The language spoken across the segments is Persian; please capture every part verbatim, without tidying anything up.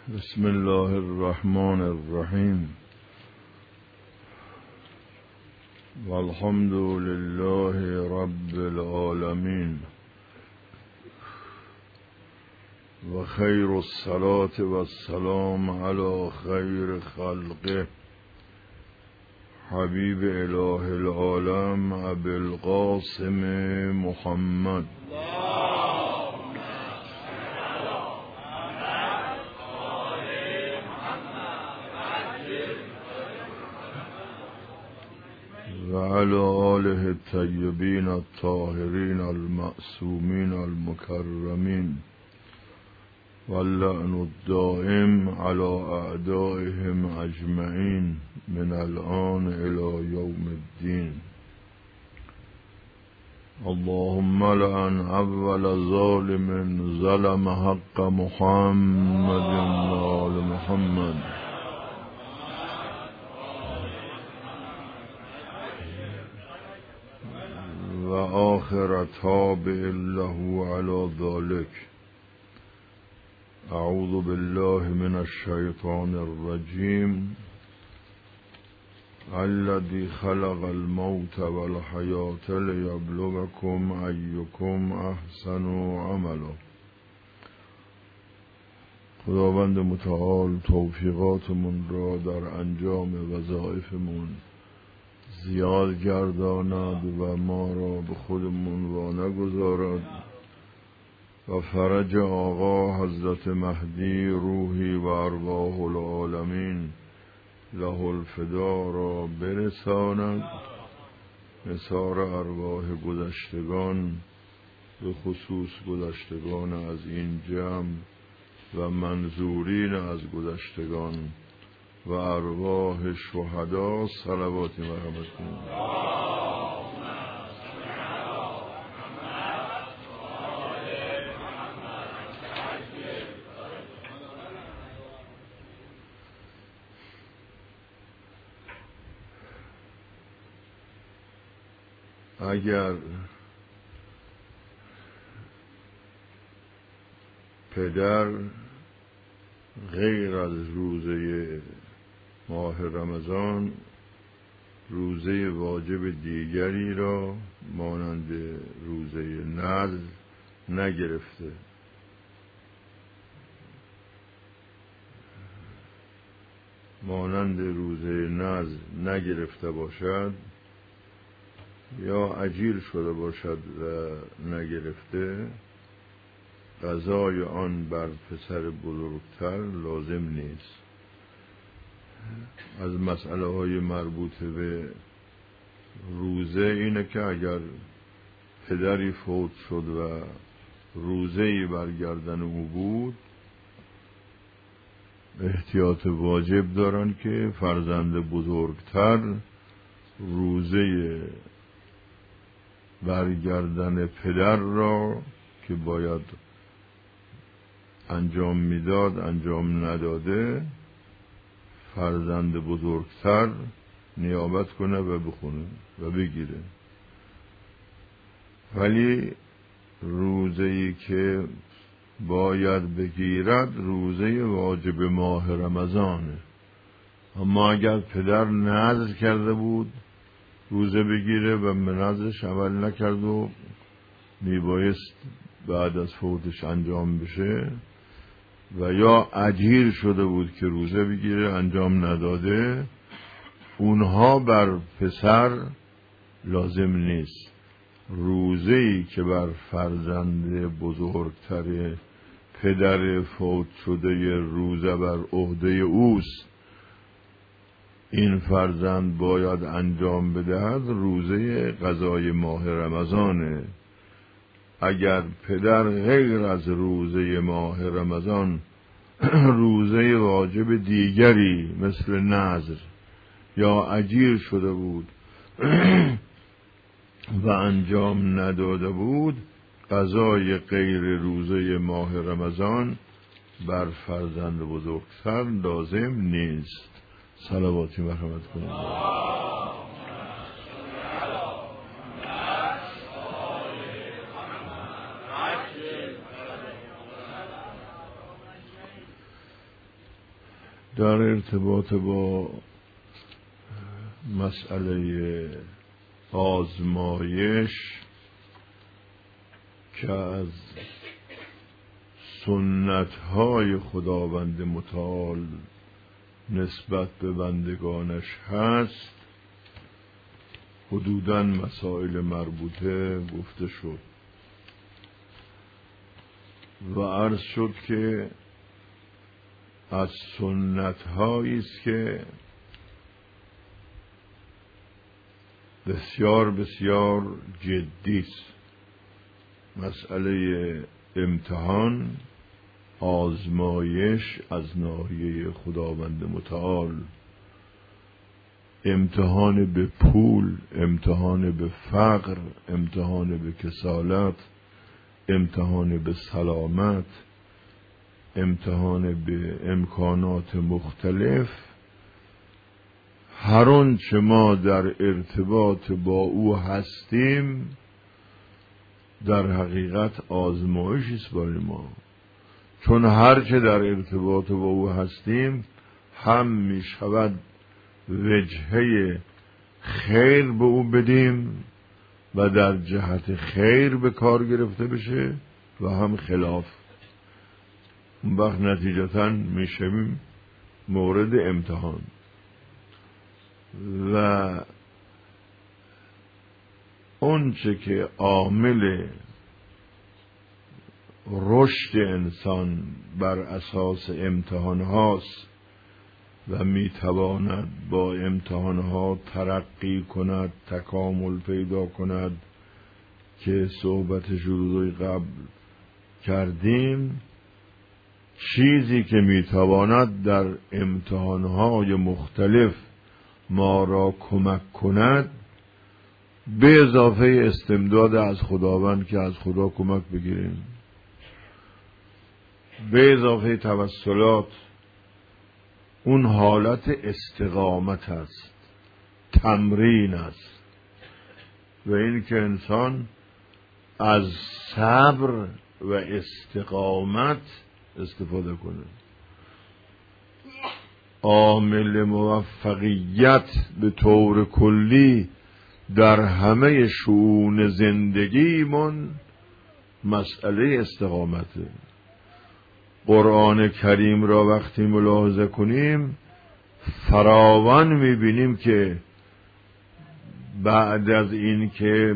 بسم الله الرحمن الرحیم والحمد لله رب العالمین و خیر الصلاة و السلام علی خیر خلقه حبیب اله العالم ابی القاسم محمد و علی آله الطیبین الطاهرین المعصومین المکرمین واللعن الدائم على اعدائهم اجمعین من الآن الى یوم الدین. اللهم لعن اول ظالم ظلم حق محمد و آل محمد و آخر تابع له على ذلك. اعوذ بالله من الشیطان الرجیم الذي خلق الموت والحیاة لیبلوکم ایکم احسن عملا. خداوند متعال توفیقاتمون را در انجام وظایفمون زیاد گرداند و ما را به خودمون وا نگذارد و فرج آقا حضرت مهدی روحی و ارواح العالمین له الفدا را برساند. نثار ارواح گذشتگان به خصوص گذشتگان از این جمع و منظورین از گذشتگان و ارواح شهدا صلواتی مرحمت کنید. اگر پدر غیر از روزه ماه رمضان روزه واجب دیگری را مانند روزه نذر نگرفته، مانند روزه نذر نگرفته باشد یا اجیر شده باشد و نگرفته، قضای آن بر پسر بزرگتر لازم نیست. از مسئله های مربوط به روزه اینه که اگر پدری فوت شد و روزه‌ای بر گردن او بود، احتیاط واجب دارن که فرزند بزرگتر روزه برگردن پدر را که باید انجام میداد انجام نداده، فرزند بزرگتر نیابت کنه و بخونه و بگیره. ولی روزه‌ای که باید بگیرد روزه واجب ماه رمضانه. اما اگر پدر نذر کرده بود روزه بگیره و به نذرش عمل نکرد و میبایست بعد از فوتش انجام بشه، و یا اجیر شده بود که روزه بگیره انجام نداده، اونها بر پسر لازم نیست. روزه‌ای که بر فرزند بزرگتر پدر فوت شده روزه بر عهده اوست، این فرزند باید انجام بدهد روزه قضای ماه رمضانه. اگر پدر غیر از روزه ماه رمضان روزه واجب دیگری مثل نذر یا اجیر شده بود و انجام نداده بود، قضای غیر روزه ماه رمضان بر فرزند بزرگتر لازم نیست. صلواتی مرحمت کنید. در ارتباط با مسئله آزمایش که از سنت‌های خداوند متعال نسبت به بندگانش هست، حدوداً مسائل مربوطه گفته شد و عرض شد که از سنت‌هایی است که بسیار بسیار جدی است. مسئله امتحان، آزمایش از ناحیه خداوند متعال، امتحان به پول، امتحان به فقر، امتحان به کسالت، امتحان به سلامت، امتحان به امکانات مختلف، هر آنچه ما در ارتباط با او هستیم در حقیقت آزمایشی است برای ما، چون هر چه در ارتباط با او هستیم هم می شود وجهه خیر به او بدیم و در جهت خیر به کار گرفته بشه و هم خلاف. اون وقت نتیجتاً می شویم مورد امتحان و اون چه که عامل رشد انسان بر اساس امتحان هاست و می تواند با امتحان ها ترقی کند، تکامل پیدا کند که صحبت روزهای قبل کردیم، چیزی که می تواند در امتحان های مختلف ما را کمک کند به اضافه استمداد از خداوند که از خدا کمک بگیریم، به اضافه توسلات، اون حالت استقامت است، تمرین است و این که انسان از صبر و استقامت استفاده کنه. عامل موفقیت به طور کلی در همه شؤون زندگیمون مسئله استقامته. قرآن کریم را وقتی ملاحظه کنیم فراوان میبینیم که بعد از این که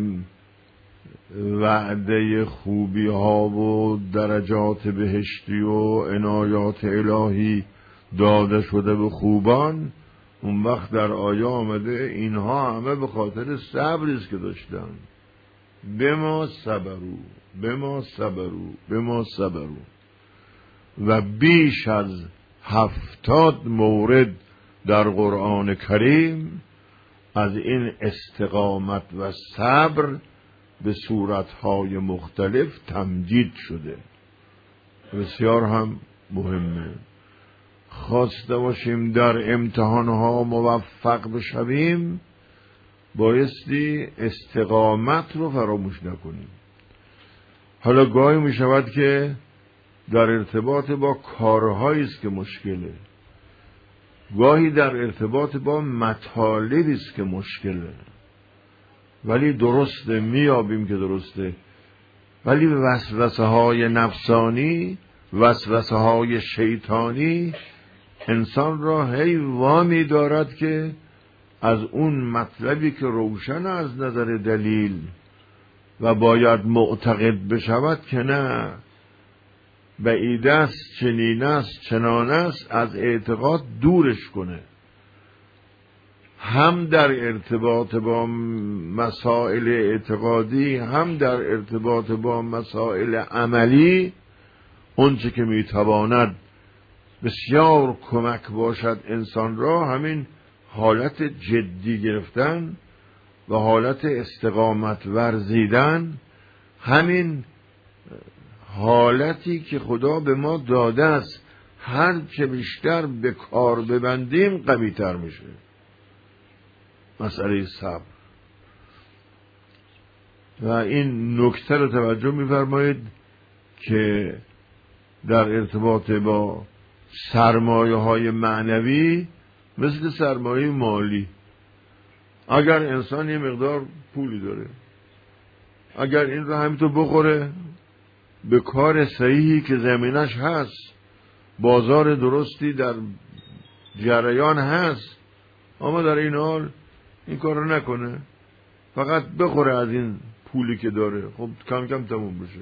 وعده خوبی ها و درجات بهشتی و عنایات الهی داده شده به خوبان، اون وقت در آیه آمده اینها همه به خاطر صبری است که داشتن. بما صبرو بما صبرو بما صبرو و بیش از هفتاد مورد در قرآن کریم از این استقامت و صبر به صورتهای مختلف تمجید شده. بسیار هم مهمه. خواسته باشیم در امتحانها موفق بشویم، بایستی استقامت رو فراموش نکنیم. حالا گاهی می شود که در ارتباط با کارهایی است که مشکله، گاهی در ارتباط با مطالبی است که مشکله، ولی درسته، میابیم که درسته، ولی وسوسه های نفسانی، وسوسه های شیطانی انسان را هی وامی دارد که از اون مطلبی که روشن از نظر دلیل و باید معتقد بشود که نه، بعید است، چنین است، چنان است، از اعتقاد دورش کنه. هم در ارتباط با مسائل اعتقادی، هم در ارتباط با مسائل عملی، اونچه که میتواند بسیار کمک باشد انسان را همین حالت جدی گرفتن و حالت استقامت ورزیدن، همین حالتی که خدا به ما داده است هر چه بیشتر به کار ببندیم قوی تر میشه. مسئله صبر و این نکته رو توجه می‌فرمایید که در ارتباط با سرمایه های معنوی مثل سرمایه مالی. اگر انسان یه مقدار پولی داره، اگر این رو همینطور بخوره به کار صحیحی که زمینش هست، بازار درستی در جریان هست، اما در این حال این کار رو نکنه، فقط بخوره از این پولی که داره، خب کم کم تموم بشه،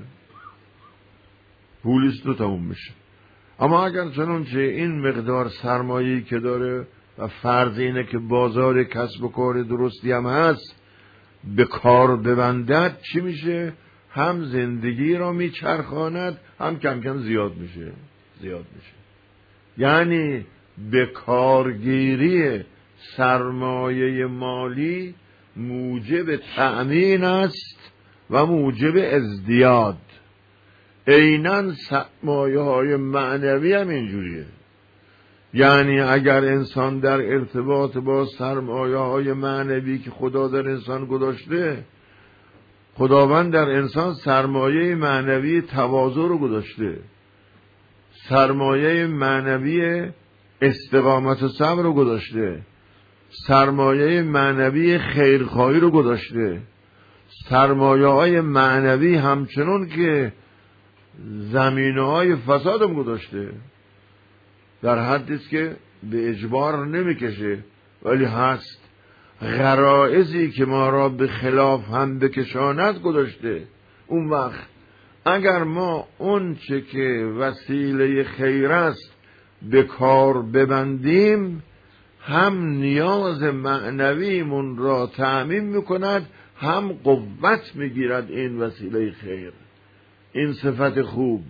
پولیست رو تموم بشه. اما اگر چنانچه این مقدار سرمایه‌ای که داره و فرض اینه که بازار کسب و کار درستی هم هست به کار ببندد، چی میشه؟ هم زندگی را میچرخاند، هم کم کم زیاد میشه زیاد میشه یعنی به کارگیری سرمایه مالی موجب تأمین است و موجب ازدیاد. عیناً سرمایه های معنوی هم اینجوریه. یعنی اگر انسان در ارتباط با سرمایه های معنوی که خدا در انسان گذاشته، خداوند در انسان سرمایه معنوی تواضع رو گذاشته، سرمایه معنوی استقامت و صبر رو گذاشته، سرمایه معنوی خیرخواهی رو گذاشته، سرمایه های معنوی همچنون که زمینه های فساد هم گذاشته، در حدی است که به اجبار نمیکشه ولی هست. غرائزی که ما را به خلاف هم بکشاند گذاشته. اون وقت اگر ما اون چه که وسیله خیر است به کار ببندیم، هم نیاز معنویمون را تأمین میکند، هم قوت میگیرد این وسیله خیر، این صفت خوب.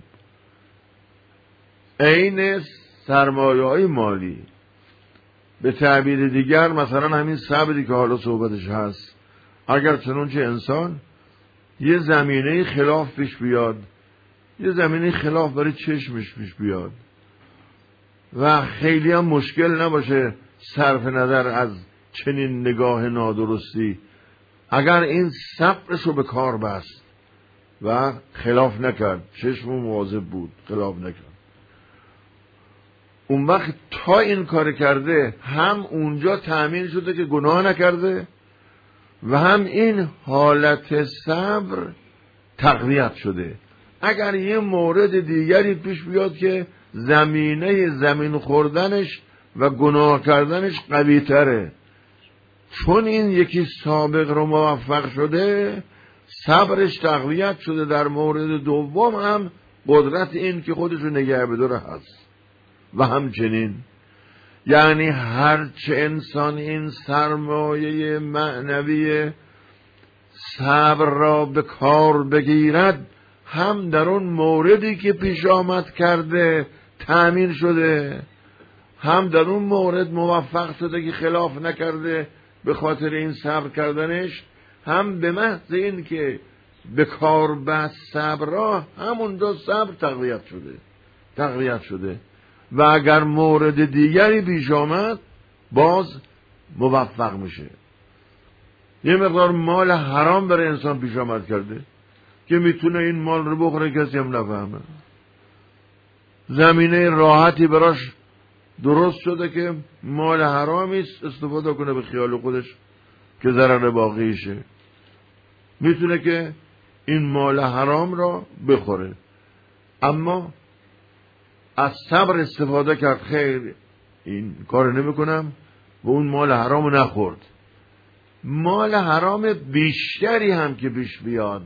عین سرمایه های مالی. به تعبیر دیگر مثلا همین صبری که حالا صحبتش هست، اگر چنانچه انسان یه زمینه خلاف پیش بیاد، یه زمینه خلاف برای چشمش پیش بیاد و خیلی هم مشکل نباشه صرف نظر از چنین نگاه نادرستی، اگر این صبرش رو به کار بست و خلاف نکرد، چشم مواظب بود خلاف نکرد، اون وقت تا این کار کرده هم اونجا تأمین شده که گناه نکرده و هم این حالت صبر تقویت شده. اگر یه مورد دیگری پیش بیاد که زمینه زمین خوردنش و گناه کردنش قوی تره، چون این یکی سابق رو موفق شده، صبرش تقویت شده، در مورد دوم هم قدرت این که خودش رو نگه بداره هست. و همچنین یعنی هرچه انسان این سرمایه معنوی صبر را به کار بگیرد، هم در اون موردی که پیش آمد کرده تأمین شده، هم در اون مورد موفق شده که خلاف نکرده به خاطر این صبر کردنش، هم به محض این که به کار بست صبر را، همونجا صبر تقویت شده تقویت شده و اگر مورد دیگری پیش آمد باز موفق میشه. یه مقدار مال حرام برای انسان پیش آمد کرده که میتونه این مال رو بخوره، کسی هم نفهمه، زمینه راحتی براش درست شده که مال حرامی استفاده کنه به خیال خودش که ضرر باقیشه، میتونه که این مال حرام را بخوره، اما از صبر استفاده کرد، خیر این کار نمی کنم و اون مال حرام نخورد. مال حرام بیشتری هم که پیش بیاد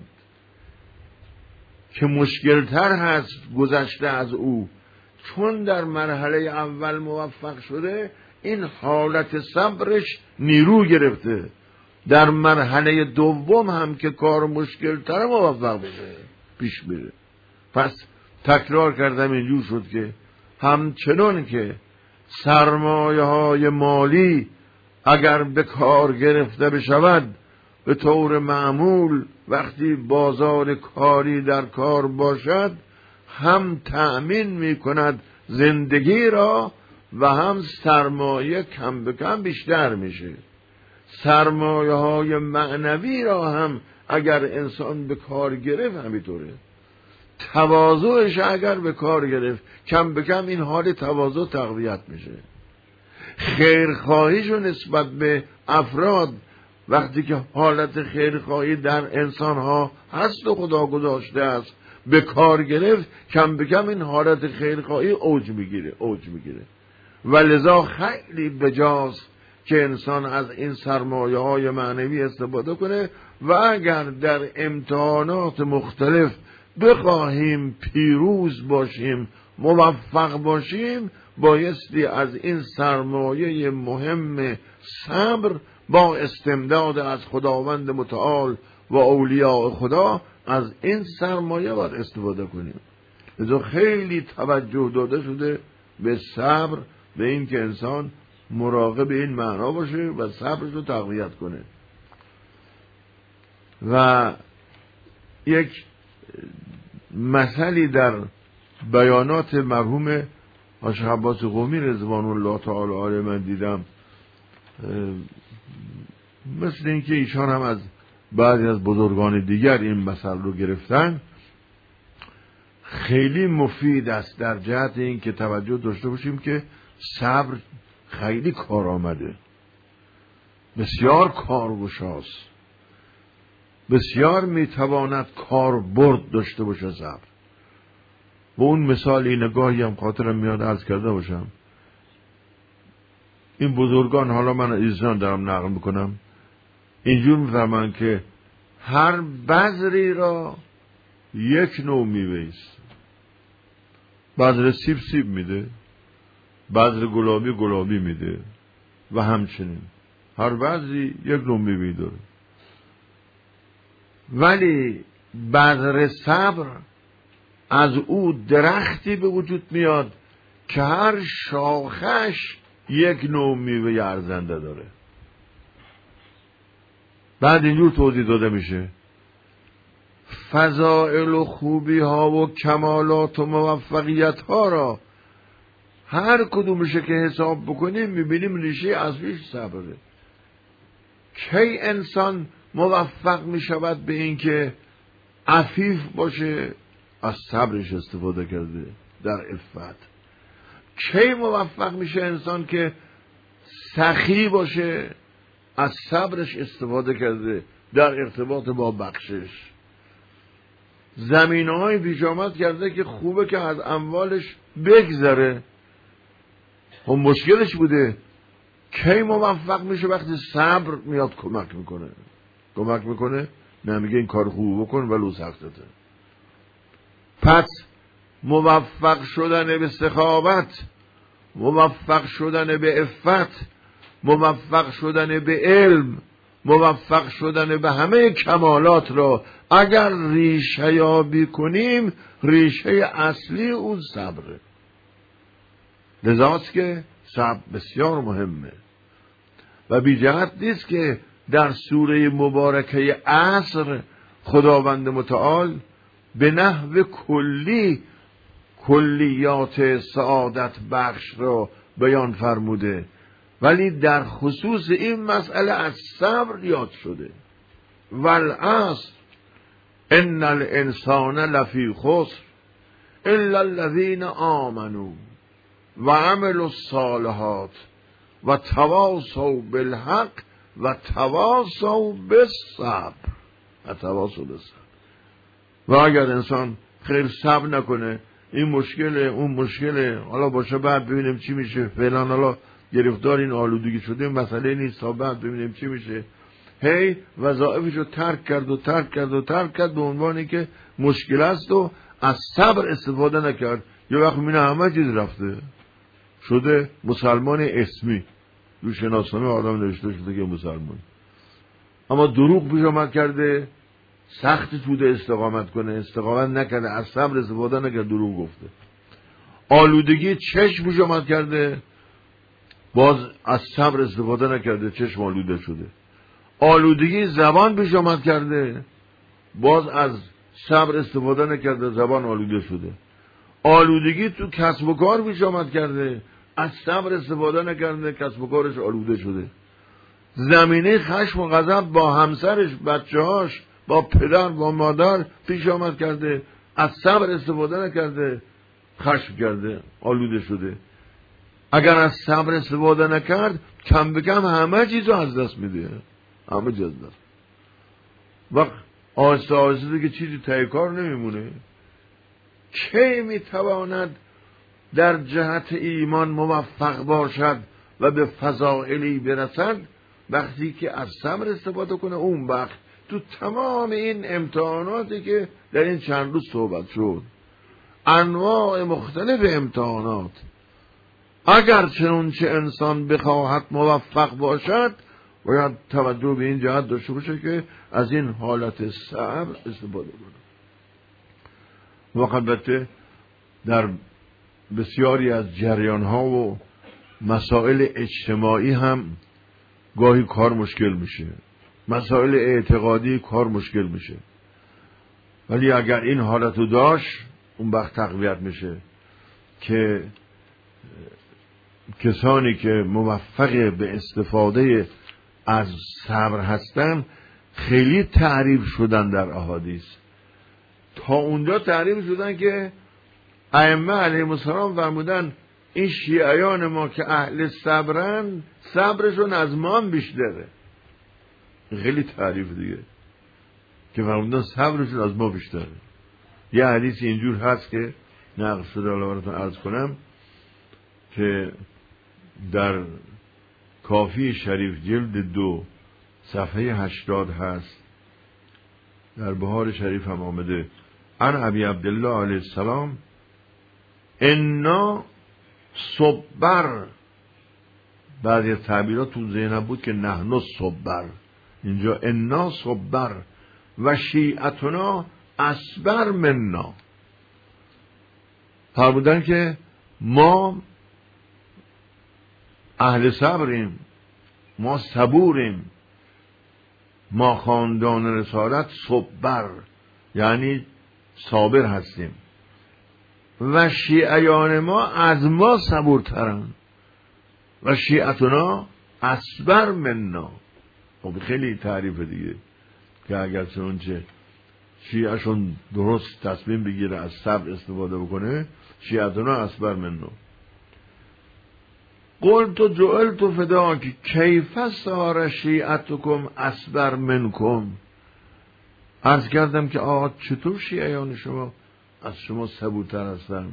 که مشکلتر هست گذشته از او، چون در مرحله اول موفق شده، این حالت صبرش نیرو گرفته، در مرحله دوم هم که کار مشکلتر موفق بشه پیش میره. پس تکرار کردم اینجور شد که همچنان که سرمایه های مالی اگر به کار گرفته بشود، به طور معمول وقتی بازار کاری در کار باشد، هم تأمین می کند زندگی را و هم سرمایه کم به کم بیشتر میشه. سرمایه های معنوی را هم اگر انسان به کار گرفت همینطوره، تواضعش اگر به کار گرفت، کم به کم این حال تواضع تقویت میشه. خیرخواهیشو نسبت به افراد، وقتی که حالت خیرخواهی در انسانها هست و خدا گذاشته است به کار گرفت، کم به کم این حالت خیرخواهی اوج میگیره اوج میگیره و لذا خیلی بجاست که انسان از این سرمایه های معنوی استفاده کنه و اگر در امتحانات مختلف بخواهیم پیروز باشیم، موفق باشیم، بایستی از این سرمایه مهم صبر با استمداد از خداوند متعال و اولیاء خدا از این سرمایه باید استفاده کنیم. لذا خیلی توجه داده شده به صبر، به این که انسان مراقب این معنا باشه و صبرش رو تقویت کنه. و یک مثلی در بیانات مرحوم حاج عباس قمی رضوان الله تعالی علیه من دیدم، مثل اینکه ایشان هم از بعضی از بزرگان دیگر این مثل رو گرفتن. خیلی مفید است در جهت این که توجه داشته باشیم که صبر خیلی کار آمده، بسیار کارگشاست، بسیار میتواند کار برد داشته باشه صبر. با اون مثالی نگاهی هم خاطرم میاد عرض کرده باشم. این بزرگان، حالا من ایزان دارم نقل میکنم، اینجور میفرمان که هر بذری را یک نوع میوه‌ایست. بذر سیب سیب میده، بذر گلابی گلابی میده و همچنین هر بذری یک نوع میوه‌ای داره. ولی بذر صبر از او درختی به وجود میاد که هر شاخش یک نوع میوه ارزنده داره. بعد اینجور توضیح داده میشه فضائل و خوبی ها و کمالات و موفقیت ها را هر کدومشه که حساب بکنیم میبینیم ریشه اصلیش صبره. کی انسان موفق میشود به این که عفیف باشه؟ از صبرش استفاده کرده در عفت. کی موفق میشه انسان که سخی باشه؟ از صبرش استفاده کرده در ارتباط با بخشش. زمینه‌های پیش آمد کرده که خوبه که از اموالش بگذره، خب مشکلش بوده. کی موفق میشه؟ وقتی صبر میاد کمک میکنه. کمک میکنه نه میگه این کار خوب بکن ولو سختته. پس موفق شدن به سخاوت، موفق شدن به عفت، موفق شدن به علم، موفق شدن به همه کمالات را اگر ریشه یابی کنیم، ریشه اصلی اون صبره. لذاست که صبر بسیار مهمه و بی جهت نیست که در سوره مبارکه عصر خداوند متعال به نحو کلی کلیات سعادت بخش را بیان فرموده، ولی در خصوص این مسئله از صبر یاد شده. والعصر ان الانسان لفی خسر الا الذین آمنوا و عملوا الصالحات و تواصوا بالحق و تواصوا بالصبر و تواصوا بالصبر. و اگر انسان خیر صبر نکنه، این مشکله اون مشکله، حالا باشه بعد ببینیم چی میشه، فعلا حالا گرفتار این آلودگی شده مسئله نیست، تا بعد ببینیم چی میشه. هی وظایفشو ترک کرد و ترک کرد و ترک کرد به عنوانی که مشکل است و از صبر استفاده نکرد. یه وقت میینه همه چیز رفته شده مسلمان اسمی، رو شناسنامه آدم نوشته شده که مسلمان، اما دروغ پیش آمد کرده، سخت بوده استقامت کنه، استقامت نکرده، از صبر استفاده نکرد، دروغ گفته. آلودگی چشم پیش آمد کرده، باز از صبر استفاده نکرده، چشم آلوده شده. آلودگی زبان پیش آمد کرده، باز از صبر استفاده نکرده، زبان آلوده شده. آلودگی تو کسب و کار پیش آمد کرده، از صبر استفاده نکرده، کسب و کارش آلوده شده. زمینه خشم و غضب با همسرش، بچه‌هاش، با پدر، با مادر پیش آمد کرده، از صبر استفاده نکرده خشم کرده آلوده شده. اگر از صبر استفاده نکرد کم به کم همه چیزو از دست میده، همه چیز از دست. وقت آهسته آهسته که چیزی ته کار نمیمونه. کی میتواند در جهت ایمان موفق باشد و به فضائلی برسد؟ وقتی که از صبر استفاده کنه. اون وقت تو تمام این امتحاناتی که در این چند روز صحبت شد، انواع مختلف امتحانات، اگر چنانچه انسان بخواهد موفق باشد باید توجه به این جهت داشته باشه که از این حالت صبر استفاده کنه. و البته در بسیاری از جریان‌ها و مسائل اجتماعی هم گاهی کار مشکل میشه، مسائل اعتقادی کار مشکل میشه، ولی اگر این حالتو داشت اون وقت تقویت میشه که کسانی که موفق به استفاده از صبر هستن خیلی تعریف شدن در احادیث. تا اونجا تعریف شدن که ائمه علیهم السلام فرمودن این شیعیان ما که اهل صبرن صبرشون از ما هم بیشتره. خیلی تعریف دیگه که فرمودن صبرشون از ما بیشتره. یه حدیث اینجور هست که نقل شده، حالا براتون عرض کنم که در کافی شریف جلد دو صفحه هشتاد هست، در بهار شریف هم آمده. عن ابی عبدالله علیه السلام انا صبر، بعضی از تعبیرات تو ذهنم بود که نحن صبر، اینجا انا صبر و شیعتنا اصبر منا. فرمودن که ما اهل صبریم، ما صبوریم، ما خاندان رسالت صبر یعنی صابر هستیم و شیعیان ما از ما صبورترن و شیعتنا اصبر منا. خب خیلی تعریف دیگه که اگر چنانچه شیعشون درست تصمیم بگیره از صبر استفاده بکنه، شیعتنا اصبر منا. قلت جعلت فداک کیف صار شیعتکم اصبر منکم. عرض کردم که آقا چطور شیعیان شما از شما صبورتر هستن؟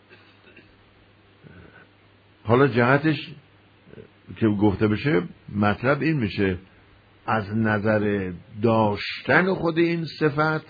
حالا جهتش که گفته بشه مطلب این میشه از نظر داشتن خود این صفت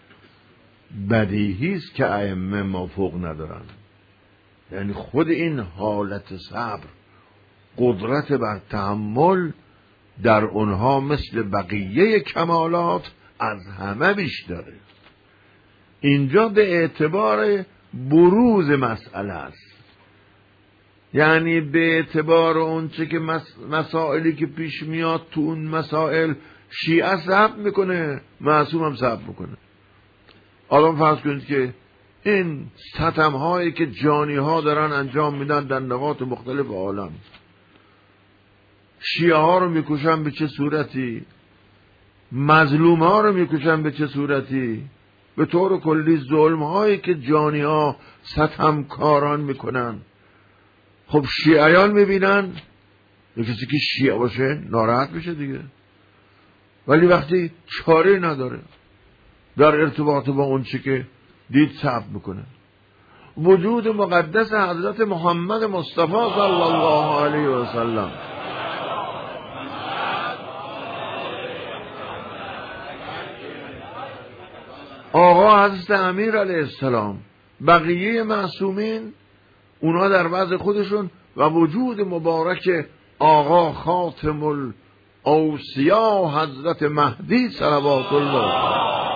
بدیهی است که ائمه موافق ندارن. یعنی خود این حالت صبر، قدرت بر تحمل در اونها مثل بقیه کمالات از همه بیشتره. اینجا به اعتبار بروز مسئله است، یعنی به اعتبار اون چه که مسائلی که پیش میاد تو اون مسائل شیعه صبر میکنه، معصوم هم صبر میکنه. الان فرض کنید که این ستم هایی که جانی ها دارن انجام میدن در نقاط مختلف عالم، شیعه ها رو میکشن به چه صورتی، مظلوم ها رو میکشن به چه صورتی، به طور کلی ظلم هایی که جانی ها ستم کاران میکنن. خب شیعیان میبینن یه کسی که شیعه باشه ناراحت میشه دیگه، ولی وقتی چاره نداره در ارتباط با اون چی که دید صبر میکنه. وجود مقدس حضرت محمد مصطفی صلی الله علیه و سلم، آقا حضرت امیر علیه السلام، بقیه معصومین اونا در وضع خودشون، و وجود مبارک آقا خاتم الاوصیا حضرت مهدی صلوات الله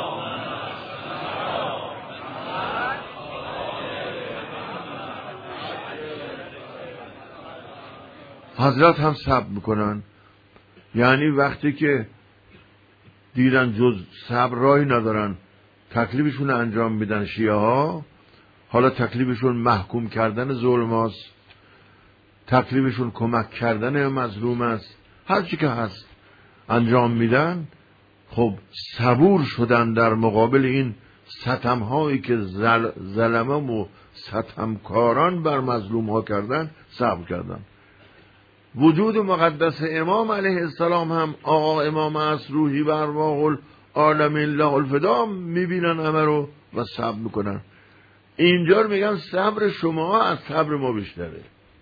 حضرت هم صبر میکنن. یعنی وقتی که دیدن جز صبر راهی ندارن، تکلیفشون انجام میدن شیعه ها. حالا تکلیفشون محکوم کردن ظلم هاست، تکلیفشون کمک کردن مظلوم است، هر چی که هست انجام میدن. خب صبور شدن در مقابل این ستم هایی که زل... ظلمه و ستمکاران بر مظلوم ها کردن صبر کردن. وجود مقدس امام علیه السلام هم آقا امام است روحی و ارواح العالمین الله الفدا میبینن همه رو و صبر میکنن. اینجا میگن صبر شما از صبر ما بیشتره،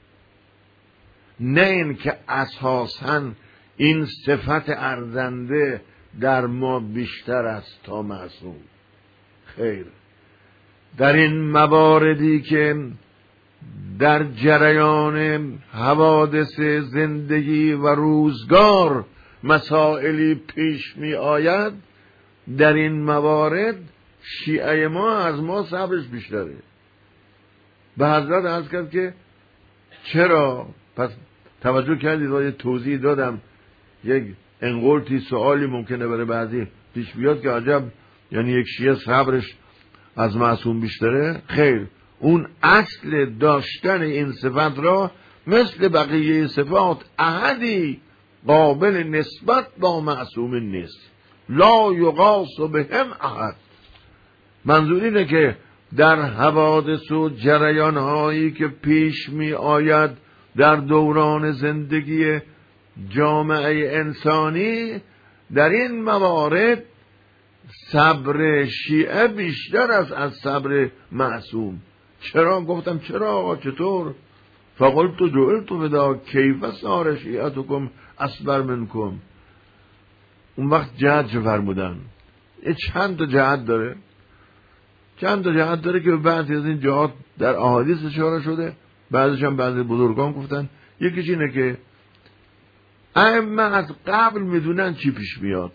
نه این که اساساً این صفت ارزنده در ما بیشتر است تا معصوم. خیر، در این مواردی که در جریان حوادث زندگی و روزگار مسائلی پیش می آید، در این موارد شیعه ما از ما صبرش بیشتره. به حضرت عرض کرد که چرا؟ پس توجه کردید و یه توضیح دادم. یک انقلتی سوالی ممکنه برای بعضی پیش بیاد که عجب، یعنی یک شیعه صبرش از معصوم بیشتره. خیر، اون اصل داشتن این صفت را مثل بقیه صفات احدی قابل نسبت با معصوم نیست. لا یقاس بهم احد. منظور اینه که در حوادث و جریان هایی که پیش می آید در دوران زندگی جامعه انسانی، در این موارد صبر شیعه بیشتر است از صبر معصوم. چرا؟ گفتم چرا آقا، چطور؟ فقلت جعلت فدا کیف صار شیعتکم اصبر منکم. اون وقت جهت چه فرمودن؟ چند تا جهت داره، چند تا جهت داره که بعضی از این جهات در احادیث اشاره شده، بعضیش هم بعضی بزرگان گفتن. یکیش اینه که ائمه از قبل میدونن چی پیش میاد.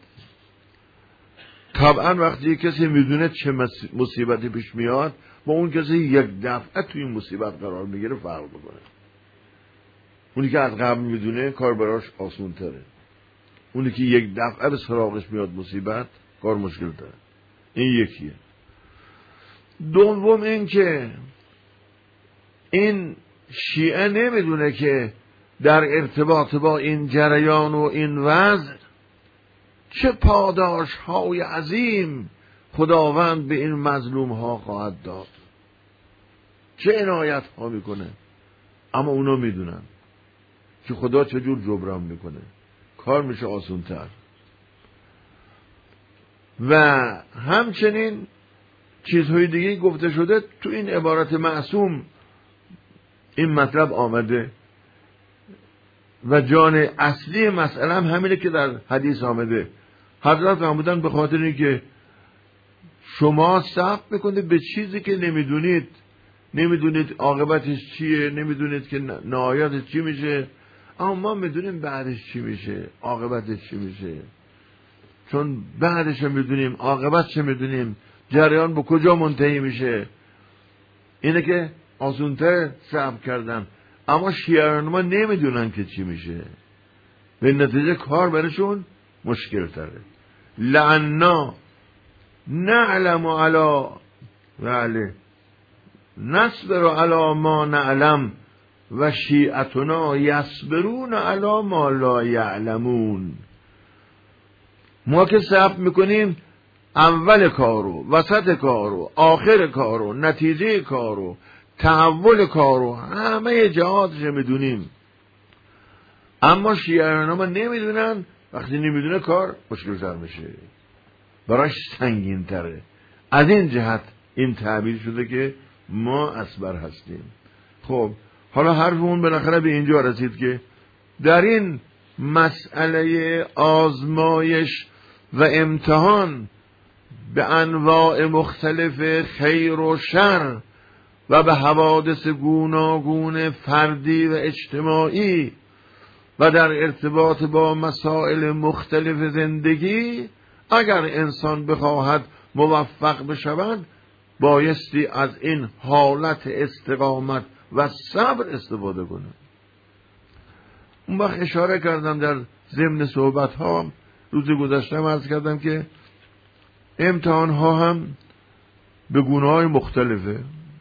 طبعا وقتی کسی میدونه چه مصیبتی پیش میاد با اون کسی یک دفعه توی این مصیبت قرار میگیره فرق میکنه. اونی که از قبل میدونه کار براش آسون تره، اونی که یک دفعه به سراغش میاد مصیبت کار مشکل تره. این یکیه. دوم این که این شیعه نمیدونه که در ارتباط با این جریان و این وضع چه پاداش های عظیم خداوند به این مظلوم ها خواهد داد، چه عنایت ها میکنه. اما اونا میدونن که خدا چجور جبران میکنه، کار میشه آسون تر. و همچنین چیزهای دیگه گفته شده تو این عبارت معصوم این مطلب آمده و جان اصلی مسئله هم همینه که در حدیث آمده. حضرت فرمودن به خاطر اینکه شما صبر میکنید به چیزی که نمیدونید، نمیدونید عاقبتش چیه، نمیدونید که نهایتش چی میشه، اما ما میدونیم بعدش چی میشه، عاقبتش چی میشه. چون بعدش میدونیم، عاقبت چه میدونیم، جریان به کجا منتهی میشه. اینه که آسونتر صبر کردن. اما شیعیان ما نمیدونن که چی میشه، به نتیجه کار برشون مشکل تره. لعنا نعلم علی وعلی نصبر علی ما نعلم و شیعتنا یصبرون علی ما لا یعلمون. ما که صبر میکنیم اول کارو، وسط کارو، آخر کارو، نتیجه کارو، تحول کارو، همه جهاتش میدونیم. اما شیعیان ما نمیدونن. وقتی نمیدونه کار مشکل تر میشه، براش سنگین تره. از این جهت این تعبیر شده که ما اصبر هستیم. خب حالا حرفمون بالاخره به اینجا رسید که در این مسئله آزمایش و امتحان به انواع مختلف خیر و شر و به حوادث گوناگون فردی و اجتماعی و در ارتباط با مسائل مختلف زندگی، اگر انسان بخواهد موفق بشود بایستی از این حالت استقامت و صبر استفاده کنه. اون وقت اشاره کردم در ضمن صحبت ها روز گذشته عرض کردم که امتحان ها هم به گونه های مختلفه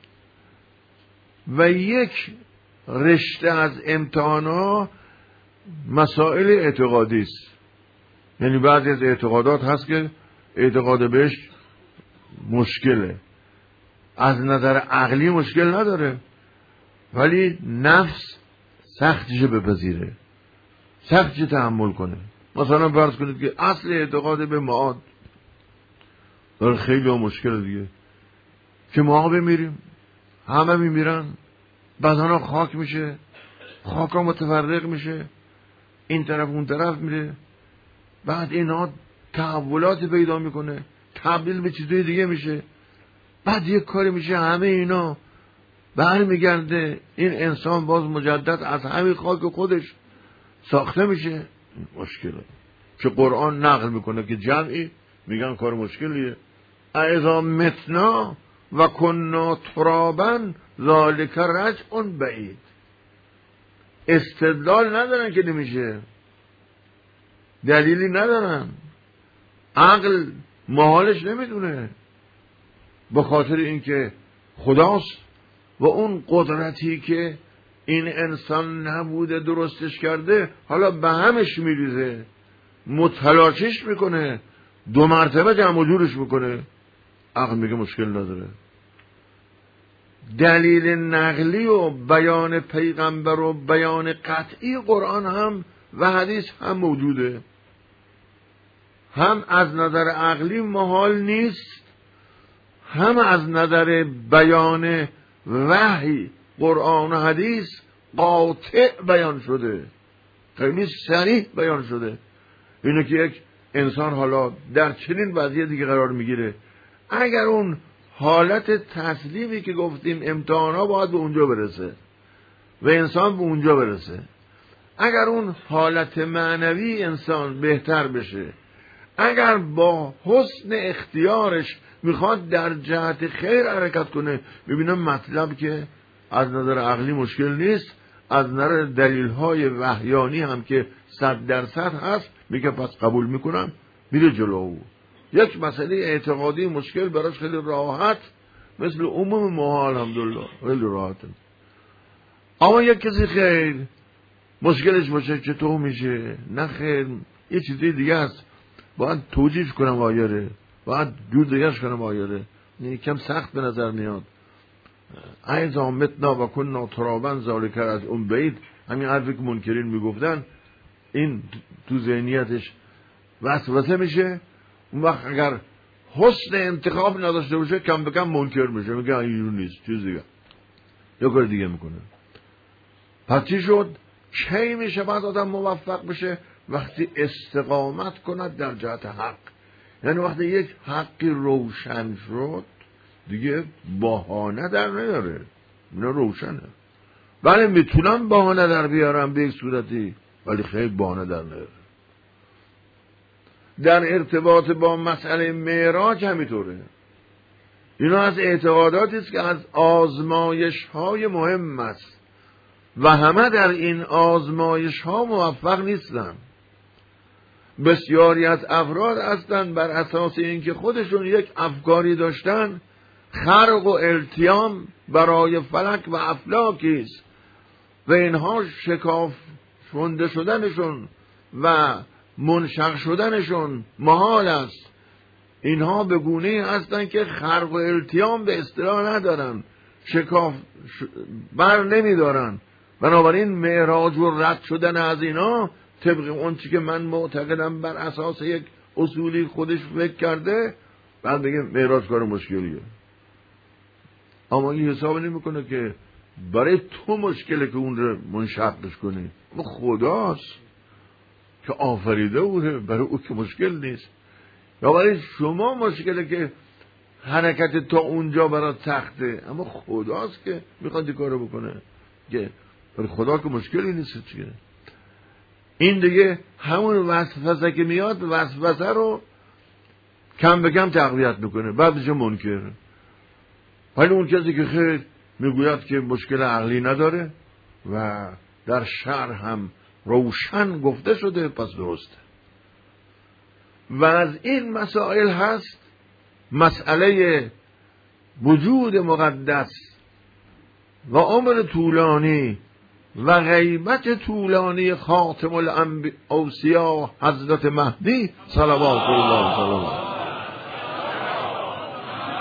و یک رشته از امتحان ها مسائل اعتقادی است. یعنی بعضی از اعتقادات هست که اعتقاد بهش مشکله. از نظر عقلی مشکل نداره، ولی نفس سختیشو بپذیره، سختیشو تحمل کنه. مثلا فرض کنید که اصل اعتقاد به معاد داره خیلی ها مشکل دیگه، که ما بمیریم، همه میمیرن، بدن خاک میشه، خاک ها متفرق میشه، این طرف اون طرف میره، بعد اینا تحولات پیدا میکنه، تبدیل به چیزای دیگه میشه، بعد یک کاری میشه همه اینا برمیگرده، این انسان باز مجدد از همین خاک خودش ساخته میشه. مشکله که قرآن نقل میکنه که جمعی میگن کار مشکلیه. اذا متنا و کنا ترابا ذالک رجع بعید. استدلال ندارن که نمیشه، دلیلی ندارن، عقل محالش نمیدونه، به خاطر اینکه خداست و اون قدرتی که این انسان نبوده درستش کرده حالا به همش میریزه، متلاشیش میکنه، دو مرتبه جمع و جورش میکنه. عقل میگه مشکل نداره. دلیل نقلی و بیان پیغمبر و بیان قطعی قرآن هم و حدیث هم موجوده، هم از نظر عقلی محال نیست، هم از نظر بیان وحی قرآن و حدیث قاطع بیان شده، خیلی صریح بیان شده. اینه که یک انسان حالا در چنین وضعیتی دیگه قرار میگیره، اگر اون حالت تسلیمی که گفتیم امتحانا باید به اونجا برسه و انسان به اونجا برسه، اگر اون حالت معنوی انسان بهتر بشه، اگر با حسن اختیارش میخواد در جهت خیر حرکت کنه، ببینم مطلب که از نظر عقلی مشکل نیست، از نظر دلیل‌های وحیانی هم که صد درصد هست، میگه پس قبول میکنم، میره جلو. یک مسئله اعتقادی مشکل براش خیلی راحت، مثل عموم ما الحمدلله خیلی راحته. اما یک کسی خیر مشکلش باشه چطور میشه؟ نه خیر، یه چیزی دیگه است، باید توجیه کنم آیاره، باید جور دیگهش کنم آیاره، یکم سخت به نظر میاد. ایذا متنا و کنا ترابا ذالک از اون بعید، همین حرفی که منکرین میگفتن این تو ذهنیتش وسوسه میشه. اون وقت اگر حسن انتخاب نداشته باشه کم به کم منکر میشه، میگه اینو نیست، چیز دیگه، یا کار دیگه میکنه. پس چی شد؟ کی میشه بعد آدم موفق بشه؟ وقتی استقامت کند در جهت حق. یعنی وقتی یک حقی روشن شد دیگه بهانه در نیاره، اینا روشنه. بله میتونم بهانه در بیارم به یک صورتی، ولی خیلی بهانه در نیاره. در ارتباط با مسئله معراج همینطوره. اینا از اعتقاداتی است که از آزمایش های مهم است و همه در این آزمایش ها موفق نیستن. بسیاری از افراد هستند بر اساس اینکه خودشون یک افکاری داشتن، خرق و التیام برای فلک و افلاکی است و اینها شکافنده شدنشون و منشق شدنشون محال است. اینها به گونه‌ای هستند که خرق و التیام به اصطلاح ندارن، شکاف بر نمیدارن. بنابراین معراج و رد شدن از اینا طبق اون چی که من معتقدم بر اساس یک اصولی خودش فکر کرده، بعد بگه معراج کار مشکلیه. اما این حساب نمیکنه که برای تو مشکله که اون رو منشقش کنی، اون خداست که آفریده اوه، برای او که مشکل نیست. یا برای شما مشکله که حرکت تا اونجا برات سخته، اما خداست که میخواد این کارو بکنه، که برای خدا که مشکلی نیست. چیه این دیگه؟ همون وسوسه که میاد، وسوسه رو کم به کم تقویت میکنه، بعدش منکر. ولی اون کسی که خیر میگوید که مشکل عقلی نداره و در شرع هم روشن گفته شده، پس درسته. و از این مسائل هست مسئله وجود مقدس و عمر طولانی و غیبت طولانی خاتم الانبیاء حضرت مهدی صلوات الله علیه.